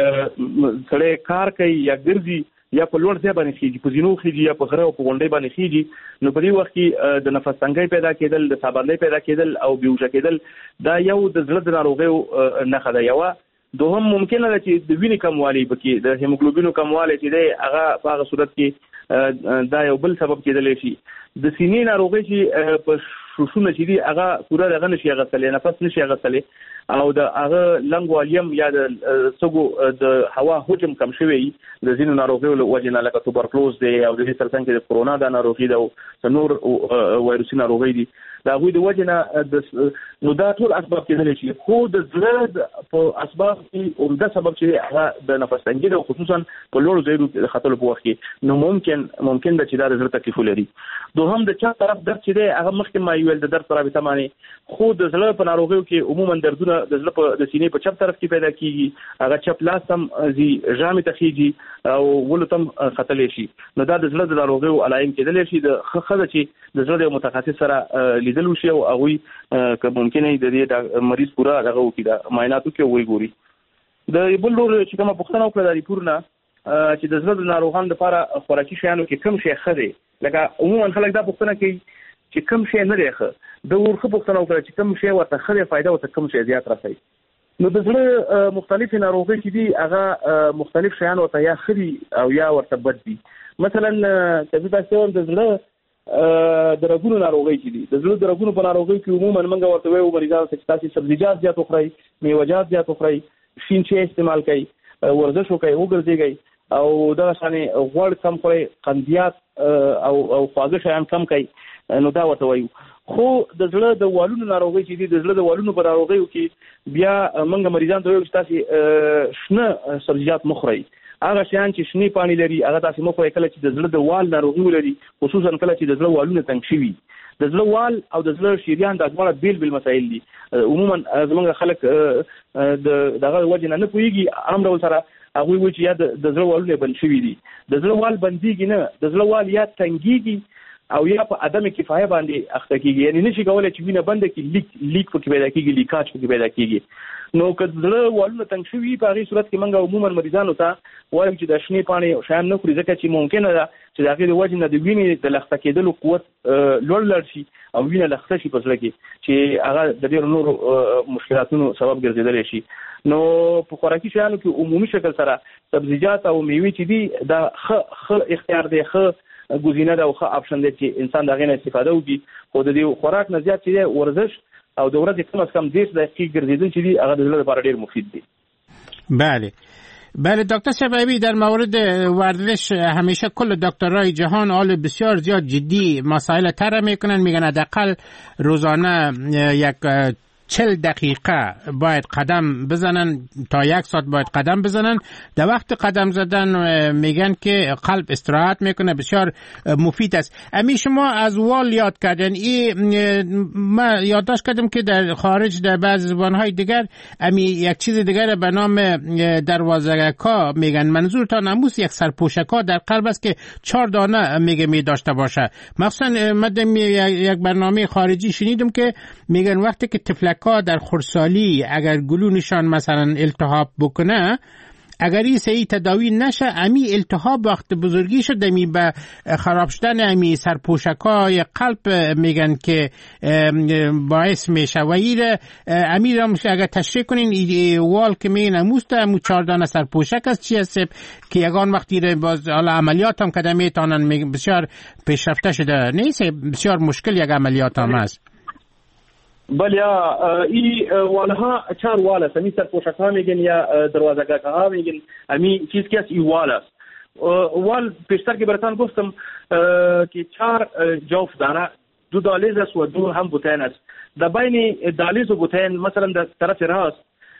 چې سړی کار کوي یا ګرځي یا په لوړ ځای باندې خېږي په زینو خېږي یا په غره او په غونډۍ باندې خېږي نو په دې وخت کې د نفس تنګي پیدا کېدل د سابندۍ پیدا کېدل او بیوشه کېدل دا یو د زړه د ناروغیو نښه ده. یو دوهم ممکنه ده چې د وینې کموالی پکې د هیموګلوبین کموالی چې دی هغه په هغه صورت کې دا یو بل سبب کېدلی شي. د سینې ناروغي چې په شوشونه چې دي هغه پوره دغه نشي اغوستلی نفس نشي اغوستلی او د هغه لنګ والیم یا د سګو د هوا حجم کم شوی د ځینو ناروغیو له وجې نه لکه توبرکلوز دی او د دې سره څنګه د کرونا د ناروغي ده او نور وایروسي ناروغي دي د هغوی د وجې نه نو دا ټول اسباب کېدلی شي خو د زړه په اسباب کې عمده سبب چې هغه د نفس تنګي ده خصوصا په لوړو ځایونو کې د ختلو په وخت کې نو ممکن ممکن ده چې دا د زړه تکلیف ولري. دوهم د چپ طرف درد چې دی هغه مخکې ما ویل د درد په رابطه باندې خو د زړه په ناروغیو کې عموما دردونه د زړه په د سینې په چپ طرف کې پیدا کیږي هغه چپ لاس هم زی ژامې ته خېږي او ولو تم ختلی شي نو دا د زړه د ناروغیو علائم کېدلی شي د ښځه چې د زړه د متخصص سره لیدل وشي او هغوی که ممکنه د دې مریض پوره دغه وکړي د معایناتو کې وایي ګوري. د بل لور چې کومه پوښتنه وکړه د ریپور نه چې د زړه د ناروغانو لپاره خوراکي شیانو کې کوم شی ښه دی لکه عموما خلک دا پوښتنه کوي چې کوم شی نه دی ښه د ورخه پوښتنه وکړه چې کوم شی ورته ښه دی فایده ورته کوم شی زیات رسوي. نو د زړه مختلفې ناروغۍ چې دي هغه مختلف شیان ورته یا ښه دي او یا ورته بد دي. مثلا که زه تاسو وایم د زړه د رګونو ناروغۍ چې دي د زړه د رګونو په ناروغۍ کې عموما موږ ورته وایو مریضانو ته چې تاسو سبزیجات زیات وخورئ میوه‌جات زیات وخورئ شین چای استعمال کړئ ورزش وکړئ وګرځئ او دغه شانې غوړ کم خورئ قندیات او او خواږه شیان کم کړئ نو دا ورته وایو. خو د زړه د والونو ناروغۍ چې دي د زړه د والونو په ناروغیو کې بیا موږ مریضانو ته وایو چې تاسو شنه سبزیجات مه خورئ هغه شیان چې شنې پاڼې لري هغه تاسو مه خورئ کله چې د زړه د وال ناروغي ولري خصوصا کله چې د زړه والونه تنګ شوي د زړه وال او د زړه شریان دا دواړه بیل بیل مسایل دي. عموما زموږ خلک د دغه وجه نه نه پوهېږي عام ډول سره هغوی وایي چې یا د زړه والونه بند شوي دي د زړه وال بندېږي نه د زړه وال یا تنګېږي او یا په عدم کفایه باندې اخته کیږي یعنی نشي کولای چې وینه بنده کې لیک لیک پکې پیدا کیږي لیکاج پکې پیدا کیږي. نو که زړه والونه تنګ شوي په هغې صورت کې موږ عموما مریضانو ته وایو چې د شنې پاڼې شیان نه خوري ځکه چې ممکنه ده چې د هغې د وجې نه د وینې د لخته کېدلو قوت لوړ لړ شي او وینه لخته شي په زړه کې چې هغه د ډېرو نورو مشکلاتونو سبب ګرځېدلی شي. نو په خوراکي شیانو کې عمومي شکل سره سبزیجات او میوې چې دي دا ښه ښه اختیار دی ښه ګزینه ده او ښه اپشن دی چې انسان د هغې نه استفاده وکړي خو د دې خوراک نه زیات چې دی ورزش او د ورځې کم از کم دېرش دقیقې ګرځېدل چې دي هغه د زړه لپاره ډېر مفید دي. بله بله دکتر شفیعی در مورد ورزش همیشه کل دکترای جهان حال بسیار زیاد جدی مسائل طرح میکنن میگن حداقل روزانه یک چل دقیقه باید قدم بزنن تا یک ساعت باید قدم بزنن. در وقت قدم زدن میگن که قلب استراحت میکنه بسیار مفید است. امی شما از وال یاد کردن این ما یادداشت کردم که در خارج در بعض زبانهای دیگر امی یک چیز دیگر به نام دروازه‌کا میگن منظورتان اموس یک سرپوشکا در قلب است که چهار دانه میگه می داشته باشه. مخصوصا مدام یک برنامه خارجی شنیدم که میگن وقتی که تفلک در خردسالی اگر گلونشان مثلا التهاب بکنه اگر این صحیح تداوی نشه امی التهاب وقت بزرگی شده می به خراب شدن امی سرپوشکای قلب میگن که باعث میشه و این امی را اگر تشریح کنین وال که میگن اموست امو چاردان سرپوشک است چی هست که یگان وقتی باز عملیات هم کده میتانن بسیار پیشرفته شده نیست بسیار مشکل یک عملیات هم هست. بله ای والها چهار وال است امی سرپوشک‌ها میگن یا دروازه‌گاه‌ها میگن امی چیز که است ای وال است. وال پیشتر که براتان گفتم که چهار جوف داره دو دالیز است و دو هم بوتین است. در بین دالیز و بوتین مثلا در طرف راست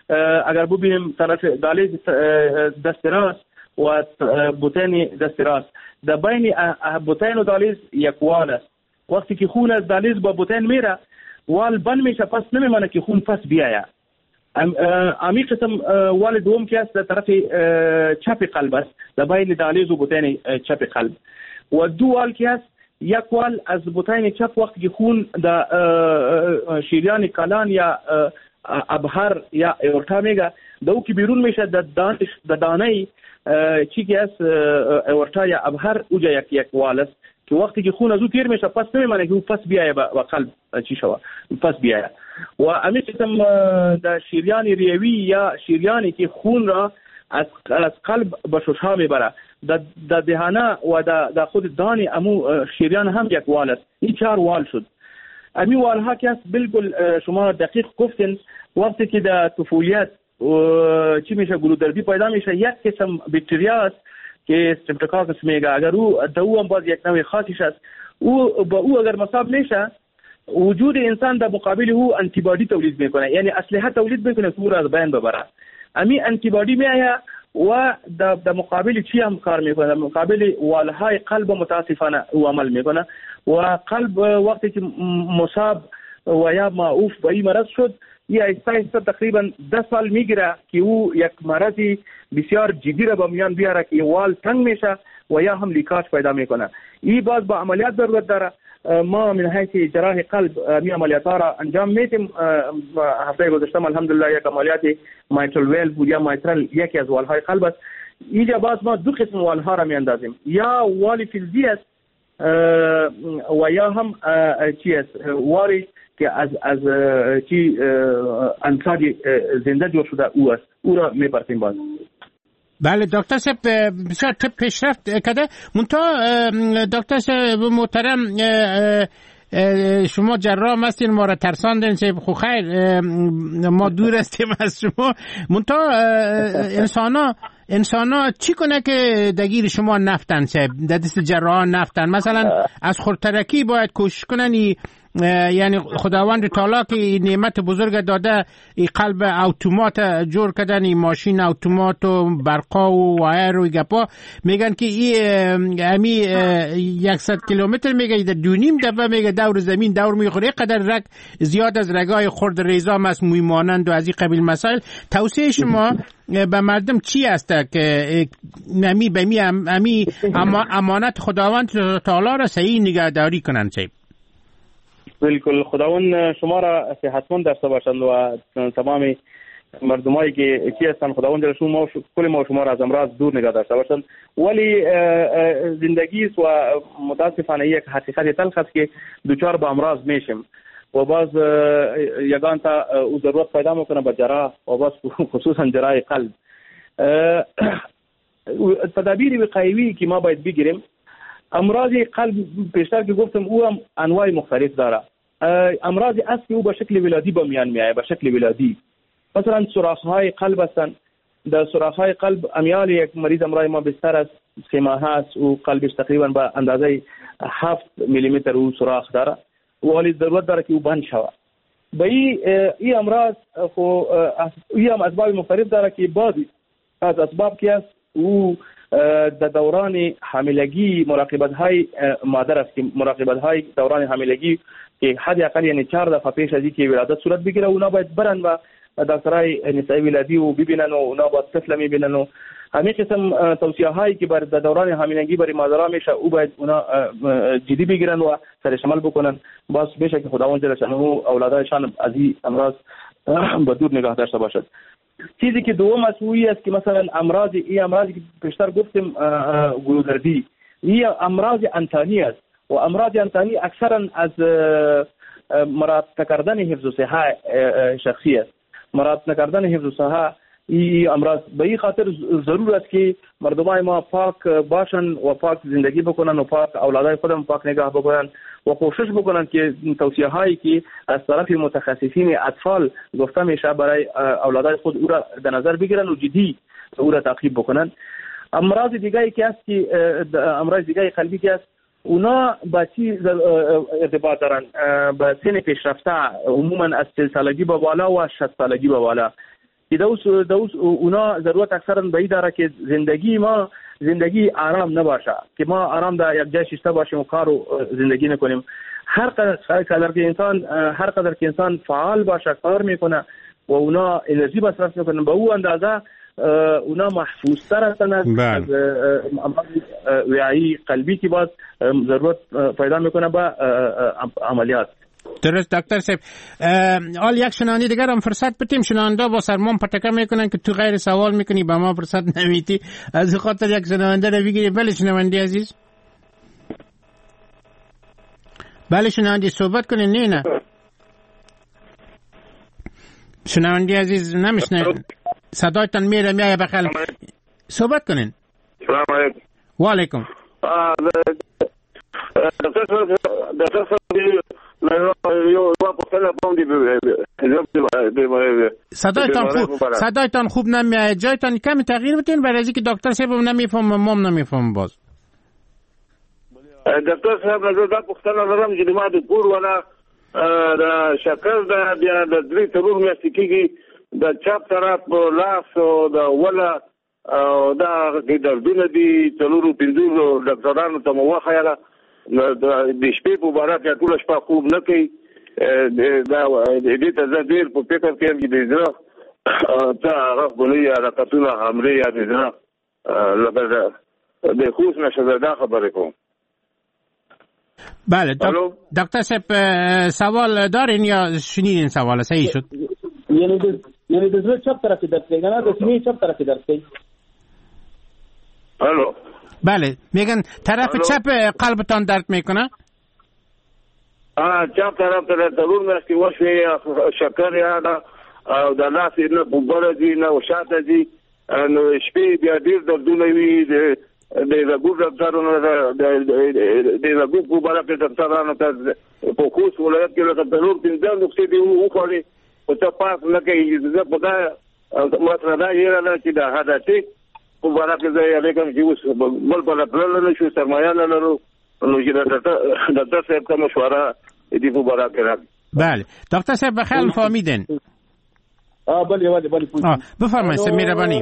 اگر ببینیم طرف دالیز دست راست و بطن دست راست، در بین بطن و دالیز یک وال است. وقتی که خون از دالیز با بطن میره وال بند میشه، پس نمیمانه که خون پس بیاید. امی قسم وال دوم که است در طرف چپ قلب است، در بین دالیز و بطن چپ قلب. و دو وال که است، یک وال از بطن چپ وقتی که خون در شریان کلان یا ابهر یا اورتا میگه، در او که بیرون میشه در دانه چی که است اورتا یا ابهر، اوجا یک یک وال است که وقتی که خون از او تیر میشه پس نمیمانه که او پس بیایه و قلب چی شوه پس بیایه. و امی قسم در شریان ریوی یا شریانی که خون را از از قلب به ششها میبره، در دهانه و در خود دانی امو شریان هم یک وال است. این چهار وال شد. امی وال ها که است بالکل شما دقیق گفتین، وقتی که در طفولیت چی میشه گلودردی پیدا میشه، یک قسم باکتریا است که استرپتوکاکس میگه، اگر او دو هم باز یک نوع خاصیش است، او با او اگر مصاب میشه وجود انسان در مقابل او انتی بادی تولید میکنه، یعنی اسلحه تولید میکنه که او را از بین ببره. امی انتی بادی میآید و در مقابل چی هم کار میکنه؟ در مقابل والهای قلب متاسفانه او عمل میکنه و قلب وقتی که مصاب و یا معوف به این مرض شد، یا ایستا ایستا تقریبا ده سال میگیره که او یک مرضی بسیار جدی را به میان بیاره که وال تنگ میشه و یا هم لیکاج پیدا میکنه. این باز با عملیات ضرورت داره. ما من حیث جراح قلب می عملیات را انجام میدیم. هفته گذشته الحمدلله یک عملیات مایترال ویل بود یا مایترال یکی از والهای قلب است. اینجا باز ما دو قسم والها را می اندازیم، یا والی فلزی است و یا هم چی است والی که از از چی انساج زنده جور شده او است، او را می پرسیم باز. بله دکتر صاحب بسیار پیشرفت کرده. منتها دکتر صاحب محترم شما جراح هستین، ما را ترساندین که خو خیر ما دور هستیم از شما. منتها انسانا انسانا چی کنه که دگیر شما نفتن صاحب، در دست جراحان نفتن؟ مثلا از خودترکی باید کوشش کنن، یعنی خداوند تعالی که نعمت بزرگ داده ای قلب اتومات جور کردن، ای ماشین اتومات و برقا و وایر و گپا، میگن که این امی صد کیلومتر میگه در دو نیم دفعه میگه دور زمین دور میخوره، قدر رگ زیاد از رگای خرد ریزا مس موی مانند و از این قبیل مسائل. توصیه شما به مردم چی است که امی به می امی امانت خداوند تعالی را صحیح نگهداری کنند؟ چه بالکل خداوند شما را صحتمند داشته باشند و تمام مردمایی که کی هستند خداوند شما کل ما شما را از امراض دور نگه داشته باشند. ولی زندگی و متاسفانه یک حقیقت تلخ است که دوچار به امراض میشیم و باز یگان تا ضرورت پیدا میکنه به جراح و باز خصوصا جراح قلب. تدابیر وقایوی که ما باید بگیریم، امراض قلب پیشتر که گفتم او هم انواع مختلف داره. امراض اصلی او به شکل ولادی به میان میاد، به شکل ولادی. مثلا سوراخ‌های قلب هستند. در سوراخ‌های قلب امیال یک مریض امرای ما بستر است، سه ماه است و قلبش تقریبا به اندازه هفت میلی متر او سوراخ داره و ولی ضرورت داره که او بند شود. به این ای امراض خو ای هم اسباب مختلف داره که بعضی از اسباب که است او در دوران حاملگی مراقبت های مادر است که مراقبت های دوران حاملگی که حد اقل یعنی چهار دفعه پیش از اینکه ولادت صورت بگیره اونا باید برن و دکترای نسایی ولادی و ببینن و اونا باید طفل میبینن و همین قسم توصیه هایی که بر دوران حاملگی برای مادرها میشه او باید اونا جدی بگیرن و سرش عمل بکنن. باز میشه که خداوند جل شانه اولادایشان از این امراض به دور نگاه داشته باشد. چیزی که دوم مسئولی است که مثلا امراض این امراضی که پیشتر گفتیم گلودردی، این امراض انتانی است و امراض انتانی اکثرا از مراد نکردن حفظ و صحه شخصی است. مراد نکردن حفظ و صحه این امراض به این خاطر ضرور است که مردمان ما پاک باشن و پاک زندگی بکنن و پاک اولادای خودم پاک نگاه بکنن و کوشش بکنن که توصیه هایی که از طرف متخصصین اطفال گفته میشه برای اولادای خود او را در نظر بگیرن و جدی او را تعقیب بکنن. امراض دیگری که است که امراض دیگری قلبی که است اونا با چی ارتباط دارن؟ با سن پیشرفته، عموما از چهل سالگی به بالا و شصت سالگی به بالا. که دوست دوست اونا ضرورت اکثرا به این داره که زندگی ما زندگی آرام نباشه، که ما آرام در یک جای شیسته باشیم و کار و زندگی نکنیم. هر قدر که انسان هر قدر که انسان فعال باشه، کار میکنه و اونا انرژی مصرف میکنن، به او اندازه اونا محفوظ تر هستند از وعی قلبی که باز ضرورت پیدا میکنه به عملیات. درست دکتر صاحب. حال یک شنونده دیگر هم فرصت بدیم. شنونده با سرمان پتکه میکنن که تو غیر سوال میکنی، به ما فرصت نمیدی. از خاطر یک شنونده رو بگیری. بله شنونده عزیز. بله شنونده صحبت کنین. نه نه شنونده عزیز نمیشنه، صدایتان میره میایه بخل. صحبت کنین. سلام علیکم. و علیکم. دکتر صاحب یو پختنه پام دی صدایتان خوب صدایتان خوب نمیاد. جایتان کمی تغییر بدین برای اینکه دکتر صاحب نمیفهم، مام نمیفهم. باز دکتر صاحب نظر دا پختنه لرم چې ما د کور ولا د شکر د بیا د درې ترور میاشتې کېږي د چپ طرف لاس او د ولا او دا د دردونه دي څلورو پنځو ډاکټرانو ته مو وښیله د شپې په باره کې ټوله شپه خوب نه کوي. دا دې ته زه ډېر په فکر کې یم چې د زړه څه هغه ګولۍ حرکتونه حملې یا د زړه لکه د خوست نشه زه دا خبرې کوم. بله دکتر صاحب سوال دارین یا شنیدین سوال؟ صحیح شد. یعنی یعنی د زړه چپ طرف درد کوي نه د سینې چپ طرف درد کوي. الو بله میگن طرف چپ قلبتان درد میکنه؟ آه چپ طرف در ضرور میشتی وشوی شکر یا نه او د لاس نه بوبره دي نه وشاته دي نو شپې بیا ډیر دردونه وي. د رګو ډاکټرانو د رګو په باره کې ډاکټرانو ته په خوست ولایت کې لکه ضرور پنځه نقطې دي وخوړې او ته پاس نه کوي. زه په دا مطلب دا یې نه چې دا حادثه په باره کې زه یې کوم چې اوس بل بل پلان نه شو سرمایه نه لرو نو چې ډاکټر صاحب ته مشوره دې په باره کې راځي. بله دکتر صاحب بخیر فهمیدن. آ بله بله بله بفرمایید مهربانی.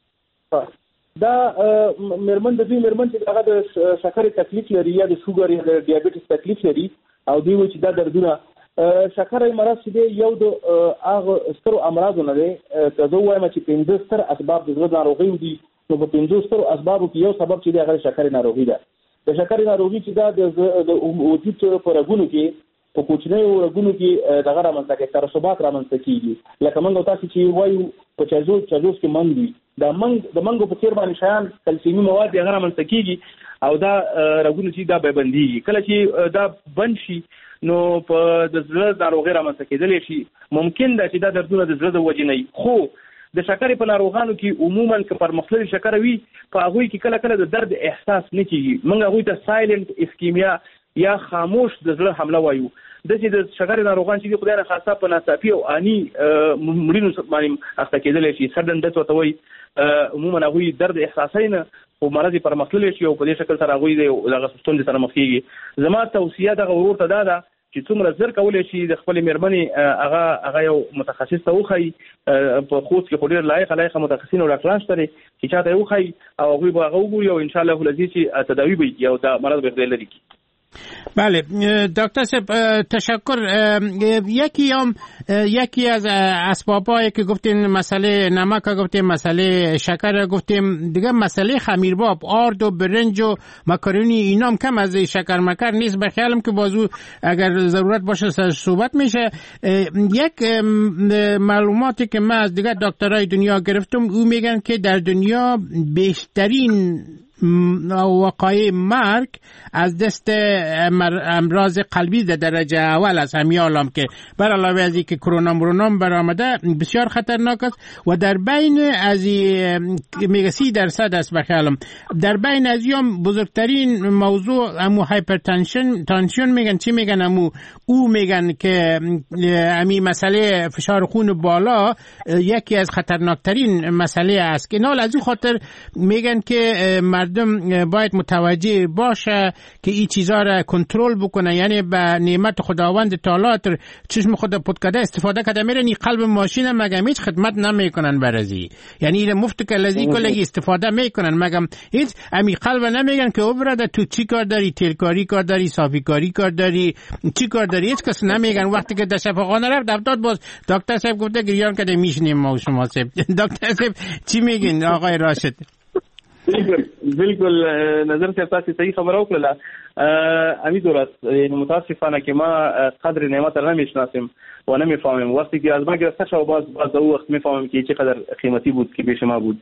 دا مرمن د دې مرمن چې هغه د شکرې تکلیف لري یا د شوګر یا د ډیابټیس تکلیف لري او دوی چې دا دردونه شکرې مرض چې یو د هغه سترو امراض نه دی. که زه وایم چې پنځه ستر اسباب د زړه ناروغي دي نو په پنځه سترو اسبابو کې یو سبب چې دی هغه شکرې ناروغي ده. د شکرې ناروغي چې دا د وجود په رګونو کې په کوچنیو رګونو کې دغه رامنځته کوي، ترسبات رامنځته کېږي. لکه موږ تاسو چې وایو په چازو چازوس کې منګ دي، دا منګ د منګو په څیر باندې شیان کلسیمي مواد هغه رامنځته کېږي او دا رګونو چې دا به بندېږي. کله چې دا بند شي نو په د زړه ناروغي رامنځته کېدلی شي. ممکن ده چې دا دردونه د زړه د وجې نه وي، خو د شکرې په ناروغانو کې عموما که پرمختللې شکره وي په هغوی کې کله کله د درد احساس نه کېږي. موږ هغوی ته سایلنټ اسکیمیا یا خاموش د زړه حمله وایو. د چې د شکرې ناروغان چې خدای نه خاصه په ناڅاپي او اني مړینو باندې اخته کېدلی شي، سډن ډیث ورته وایي. عموما هغوی درد احساسوي نه خو مرض یې پرمختللی شي او په دې شکل سره هغوی د دغه ستونزې سره مخ کېږي. زما توصیه دغه ورور ته دا ده چې څومره زر کولی شي د خپلې مېرمنې هغه هغه یو متخصص ته وښایي. په خوست کې خو ډېر لایقه لایقه متخصصین او ډاکټران شته دي چې چا ته یې وښایي او هغوی به هغه وګوري او انشاءالله العزیز چې تداوي به یې او دا مرض به خدای لرې کړي. بله دکتر صاحب تشکر. یکی هم یکی از اسبابایی که گفتین مسئله نمک گفتیم، مسئله شکر گفتیم، دیگه مسئله خمیرباب، آرد و برنج و مکارونی اینا هم کم از شکر مکر نیست. بخیالم که بازو اگر ضرورت باشه صحبت میشه. یک معلوماتی که من از دیگه دکترای دنیا گرفتم او میگن که در دنیا بیشترین وقایع مرگ از دست امراض قلبی در درجه اول است همین عالم، که بر علاوه از اینکه کرونا مرونام برآمده بسیار خطرناک است و در بین از میگه سی درصد است بخیالم. در بین از هم بزرگترین موضوع امو هایپرتنشن تانسیون میگن. چی میگن امو؟ او میگن که امی مسئله فشار خون بالا یکی از خطرناکترین مسئله است که نال از این خاطر میگن که مرد مردم باید متوجه باشه که این چیزا را کنترل بکنه، یعنی به نعمت خداوند تعالی تر چشم خود پدکده استفاده کرده میرن. این قلب ماشین مگم هیچ خدمت نمیکنن برازی، یعنی این مفت کلزی کلگی استفاده میکنن مگم هیچ امی قلب نمیگن که او برادر تو چی کار داری، تیلکاری کار داری، صافی کاری کار داری، چی کار داری، هیچ کس نمیگن. وقتی که در شفاخانه رفت افتاد باز دکتر صاحب گفته گریان کده میشنیم ما و شما صاحب. دکتر صاحب چی میگین آقای راشد؟ بالکل بالکل نظر صاحب تاسو صحیح خبره وکړه. امید ورځ متاسفانه که ما قدر نعمت را نمیشناسیم و نمیفهمیم. وقتی که از ما گرفته شد باز باز او وقت میفهمیم که چقدر قیمتی بود که پیش ما بود.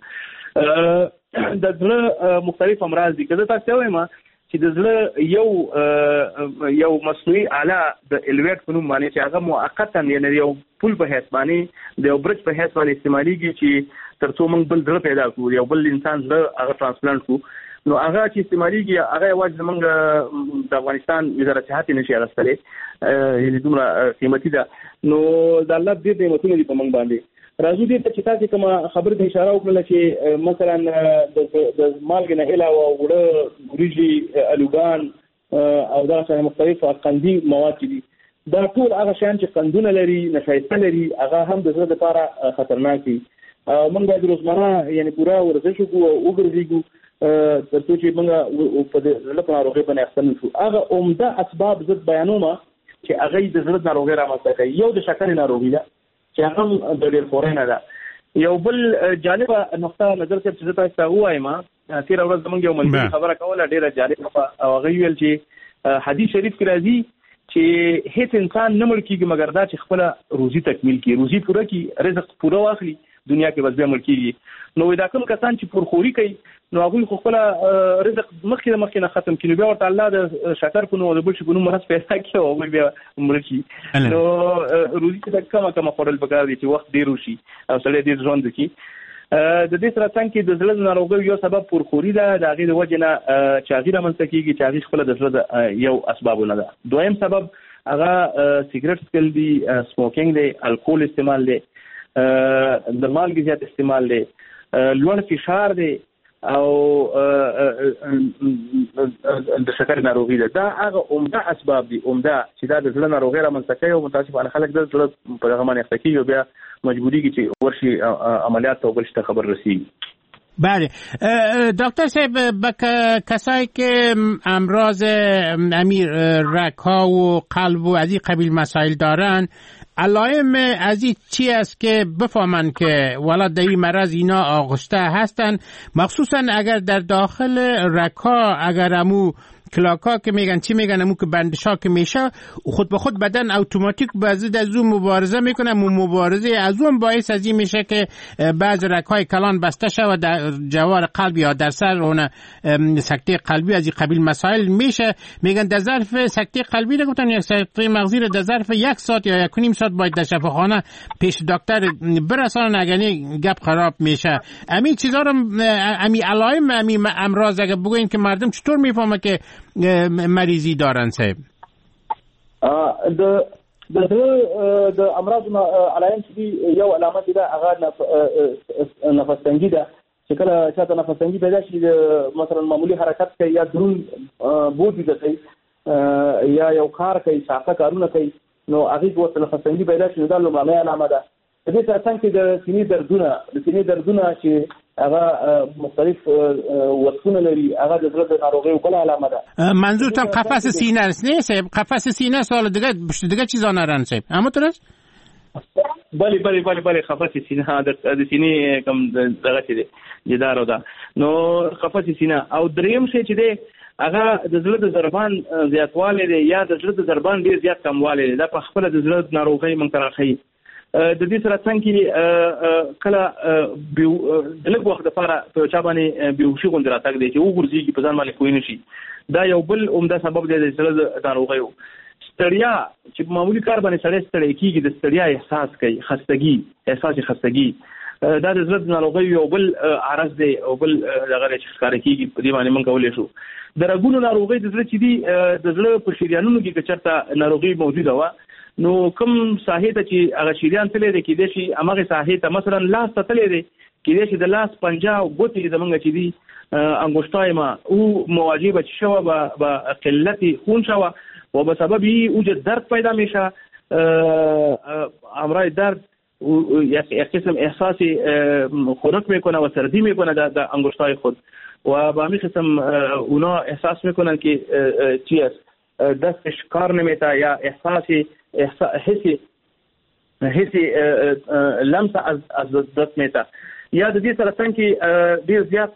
د زړه مختلف امراض دي. که زه تاسو وایم چې د زړه یو یو مصنوعي آله د الویټ په نوم باندې چې هغه موقتا یعنې یو پل په حیث باندې د یو برج په حیث باندې استعمالیږي چې تر څو موږ بل زړه پیدا کړو، یو بل انسان زړه هغه ترانسپلانټ کړو، نو هغه چې استعمالیږي هغه یوازې زموږ د افغانستان وزارت صحت نشي اخیستلی، یعنې دومره قیمتي ده. نو د الله ډېر نعمتونه دي په موږ باندې. راځو دې ته چې تاسو کومه خبره ته اشاره وکړله چې مثلا د مالګې نه علاوه وړه، وریجې، الوګان او دغه شان مختلف قندي مواد دي، دا ټول هغه شیان چې قندونه لري، نشایسته لري، هغه هم د زړه لپاره خطرناک دي. موږ باید روزمره یعنې پوره ورزش وکړو او وګرځېږو تر څو چې موږ په زړه په ناروغۍ باندې اخته نه شو. هغه عمده اسباب زه بیانوم چې هغه د زړه ناروغۍ رامنځته کوي. یو د شکرې ناروغي ده چې هغه د ډېر خورۍ نه ده. یو بل جالبه نقطه نظر صاحب چې زه تاسو ته ووایم، تېره ورځ زموږ یو ملګري خبره کوله ډېره جالبه، او هغه ویل چې حدیث شریف کې راځي چې هیڅ انسان نه مړ کېږي مګر دا چې خپله روزي تکمیل کړي، روزي پوره کړي، رزق پوره واخلي، دنیا کې بس بیا مړ کېږي. نو دا کوم کسان چې پرخوري کوي نو هغوی خو خپله رزق مخکې د مخکې نه ختم کړي، نو بیا ورته الله د شکر په نوم او د بل شي په نوم مرض پیدا کړي او هغوی بیا مړه شي. نو روزي کې کمه کمه خوړل پکار دي چې وخت ډېر وشي او سړی ډېر ژوند وکړي. د دې سره څنګ کې د زړه د ناروغیو یو سبب پرخوري ده، د هغې د وجې نه چې هغې رامنځته کېږي چې هغې خپله د زړه یو اسبابونه ده. دویم سبب هغه سیګرټ څکل دي، سموکینګ دی، الکول استعمال دی، د مالګې زیات استعمال دی، لوړ فشار دی او د شکر ناروغي ده. دا هغه عمده اسباب دي، عمده چې دا د زړه ناروغۍ رامنځته کوي او متاسفانه خلک د زړه په دغه باندې اخته کېږي او بیا مجبوریږي چې ورشي عملیات او بل شي ته خبر رسیږي. بله دکتر صاحب، با کسایی که امراض امیر رگ‌ها و قلب و از این قبیل مسائل دارن، علائم از این چی است که بفهمن که والا در این مرض اینا آغشته هستن، مخصوصا اگر در داخل رگ‌ها اگر امو کلاکا که میگن چی میگن امو که بندشا که میشه خود به خود بدن اتوماتیک با ضد از اون مبارزه میکنه، مو مبارزه از اون باعث از این میشه که بعض رگ‌های کلان بسته شه و در جوار قلب یا در سر اون سکته قلبی از این قبیل مسائل میشه. میگن در ظرف سکته قلبی رو گفتن یک سکته مغزی رو در ظرف یک ساعت یا یک و نیم ساعت باید در شفاخانه پیش دکتر برسانن اگر نه گپ خراب میشه. همین چیزا رو همین علائم همین امراض اگه بگوین که مردم چطور میفهمه که مریضی دارن صاحب؟ د د د امراض علائم چې یو علامه ده هغه نفس تنګي ده، چې کله چاته نفس تنګي پیدا شي مثلا معمولی حرکت کوي یا درون بودی ده کوي یا یو کار کوي، ساقه کارونه کوي، نو هغه ورته نفس تنګي پیدا شي، دا لومړنۍ علامه ده. د دې ترڅنګ کې د سینې دردونه د سینې دردونه چې هغه مختلف وصفونه لري، هغه د زړه د ناروغیو بله علامه ده. منظورتان قفس سینه است نه صاحب؟ قفس سینه سوال دیگه دیگه چیزا نرن صاحب همونطور است؟ بله بله بله بله قفس سینه د سینې کوم دغه چې دی جدار ده، نو قفس سینه. او دریم شی چې دی هغه د زړه د ضربان زیاتوالی دی یا د زړه د ضربان ډېر زیات کموالی دی، دا په خپله د زړه ناروغۍ موږ ته راښیي. د دې سره څنګه کله د لږ وخت لپاره په چا باندې بیهوشي غوندې راتګ دی چې وغورځېږي په ځان باندې پوه نه شي، دا یو بل عمده سبب دی د زړه د ناروغیو. ستړیا چې په معمولي کار باندې سړی ستړی کېږي، د ستړیا احساس کوي، خستګي، احساس خستګي، دا د زړه د ناروغیو یو بل عرض دی او بل دغه چې ښکاره کېږي، په دې باندې موږ کولی شو. د رګونو ناروغۍ د زړه چې دي د زړه په شریانونو کې که چېرته ناروغي موجوده وه نو کوم ساحې ته چې هغه شریان تللی دی کېدای شي همغې ساحې ته مثلا لاس ته تللی دی کې چې د لاس پنجه او ګوتې زمونږ چې دي انګشتای ما او مواجبه شوه با قلت خون شوه و به سبب وجود درد پیدا میشه امراض درد یک قسم احساسی خنک میکنه و سردی میکنه در انگشتای خود و با همین قسم اونا احساس میکنن که چی است دستش کار نمیته یا احساسی حسی حسی لمس از از دست میته یا د دې سره څنګه ډیر زیات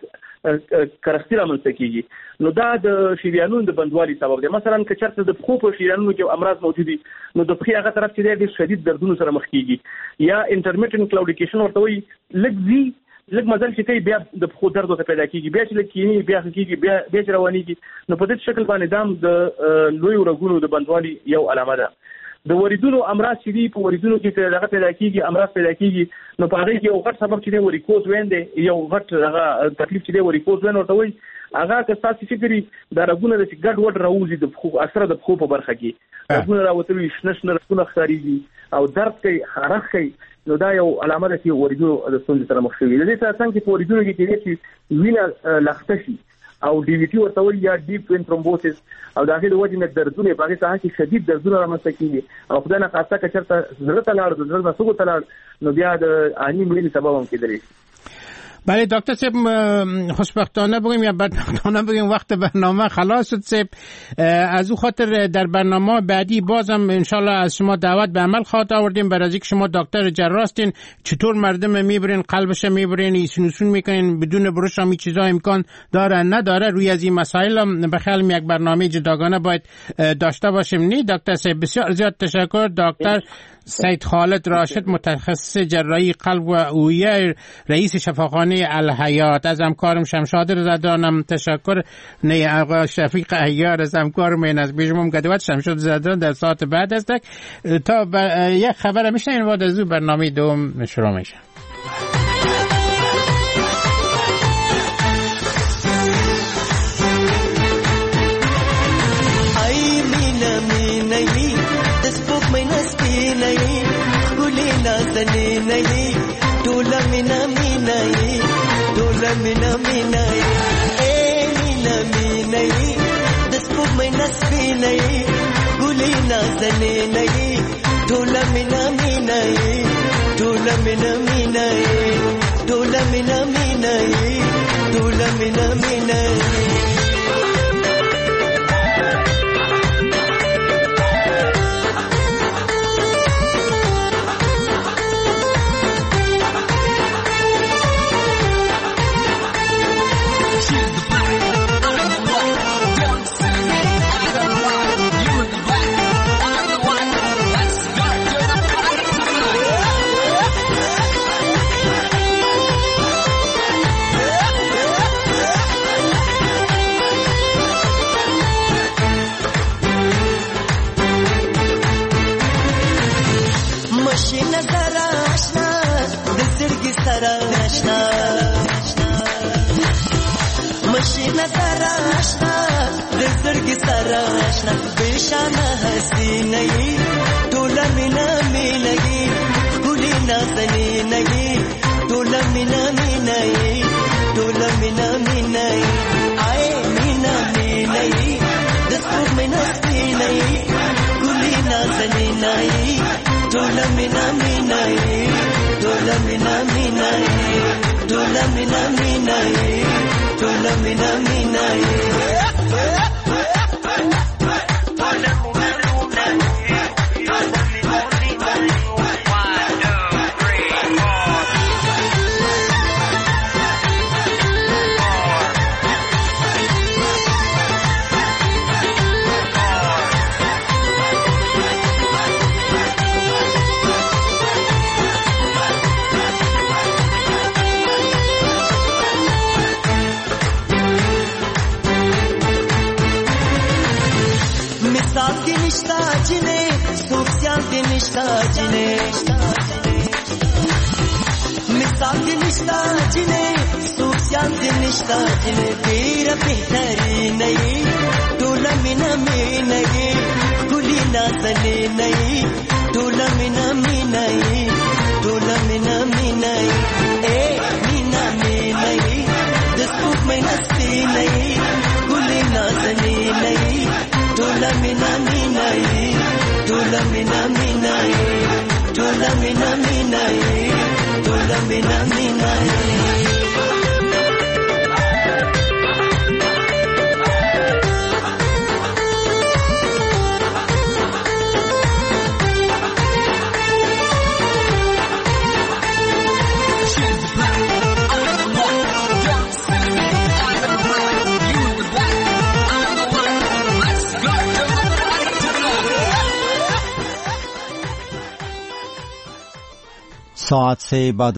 کرختی رامنځته کیږي نو دا د شریانونو د بندوالي سبب دی. مثلا که چېرته د پښو په شریانونو کې امراض موجود دي نو د پښې هغه طرف چې دی ډېر شدید دردونو سره مخ کیږي یا انټرمیټنټ کلاوډیکیشن ورته وایي لږ ځي لږ مزل چې کوي بیا د پښو درد ورته پیدا کیږي بیا چې لږ کینی بیا کیږي بیا بیا چې روانېږي نو په دې شکل باندې دام د لوی رګونو د بندوالي یو علامه ده. د وریدونو امراض چې دي په وریدونو کې دغه پیدا کیږي امراض پیدا کیږي نو په هغه کې یو غټ سبب چې دی وریکوز وین دی یو غټ هغه تکلیف چې دی وریکوز وین ورته وایي هغه که تاسو فکرې دا رګونه د ګډ وډ راوځي د پښو اکثره د پښو په برخه کې رګونه راوتلي شنه شنه رګونه ښکارېږي او درد کوي خارښ کوي نو دا یو علامه ده چې وریدونو د ستونزې سره مخ شوي د دې سره څنګه په وریدونو کې کېدای شي وینه لخته شي او ډي وي ټي ورته وایي یا ډیپ وین ترومبوسس او د هغې د وجې نه دردونه په هغې ساحه کې شدید دردونه رامنځته کېږي او خدای نخواسته که چېرته زړه ته لاړ د زړه نه سږو ته لاړ نو بیا د آني مړینې سبب هم کېدلی شي. بله دکتر صاحب خوشبختانه بگیم یا بدبختانه بگیم وقت برنامه خلاص شد صاحب از او خاطر در برنامه بعدی بازم انشالله از شما دعوت به عمل خواهد آوردیم برای اینکه شما دکتر جراح هستین چطور مردم میبرین قلبش میبرین ایسونوسون میکنین بدون بروش هم چیزا امکان داره نداره روی از این مسائل هم بخیالم یک برنامه جداگانه باید داشته باشیم. نی دکتر صاحب بسیار زیاد تشکر. دکتر سید خالد راشد متخصص جراحی قلب و اوعیه رئیس شفاخانه الحیات از همکارم شمشاد رضادانم تشکر. نه آقا شفیق عیار از همکارم این از بیشمون گدوات شمشاد رضادان در ساعت بعد است تا یک خبر میشنین بعد از برنامه دوم شروع میشه. زنی نہیں ټوله مینا مینا ټوله مینا مینا اے مینا مینا د سپوږمۍ نسبی نه ګلې نازنې نه ټوله مینا مینا ټوله مینا مینا ټوله مینا مینا ټوله مینا مینا مشینه سره آشنا د زړګي سره آشنا بشانه حسینه ټوله مینا مینا ګلې نازنې نه ټوله مینا مینا ټوله مینا مینا آی مینا مینا د سپوږمۍ نسبینه ګلې نازنې نه ټوله مینا مینا ټوله مینا مینا ټوله مینا مینا ټوله مینا مینا نشتا جنے مثال دی نشتا جنے سوکسیان دی نشتا جنے تیرا بہتری نہیں ٹولا مینا مینا گلی نازنے نہیں ٹولا مینا مینا ٹولا مینا مینا اے مینا बिना मीना सात से बाद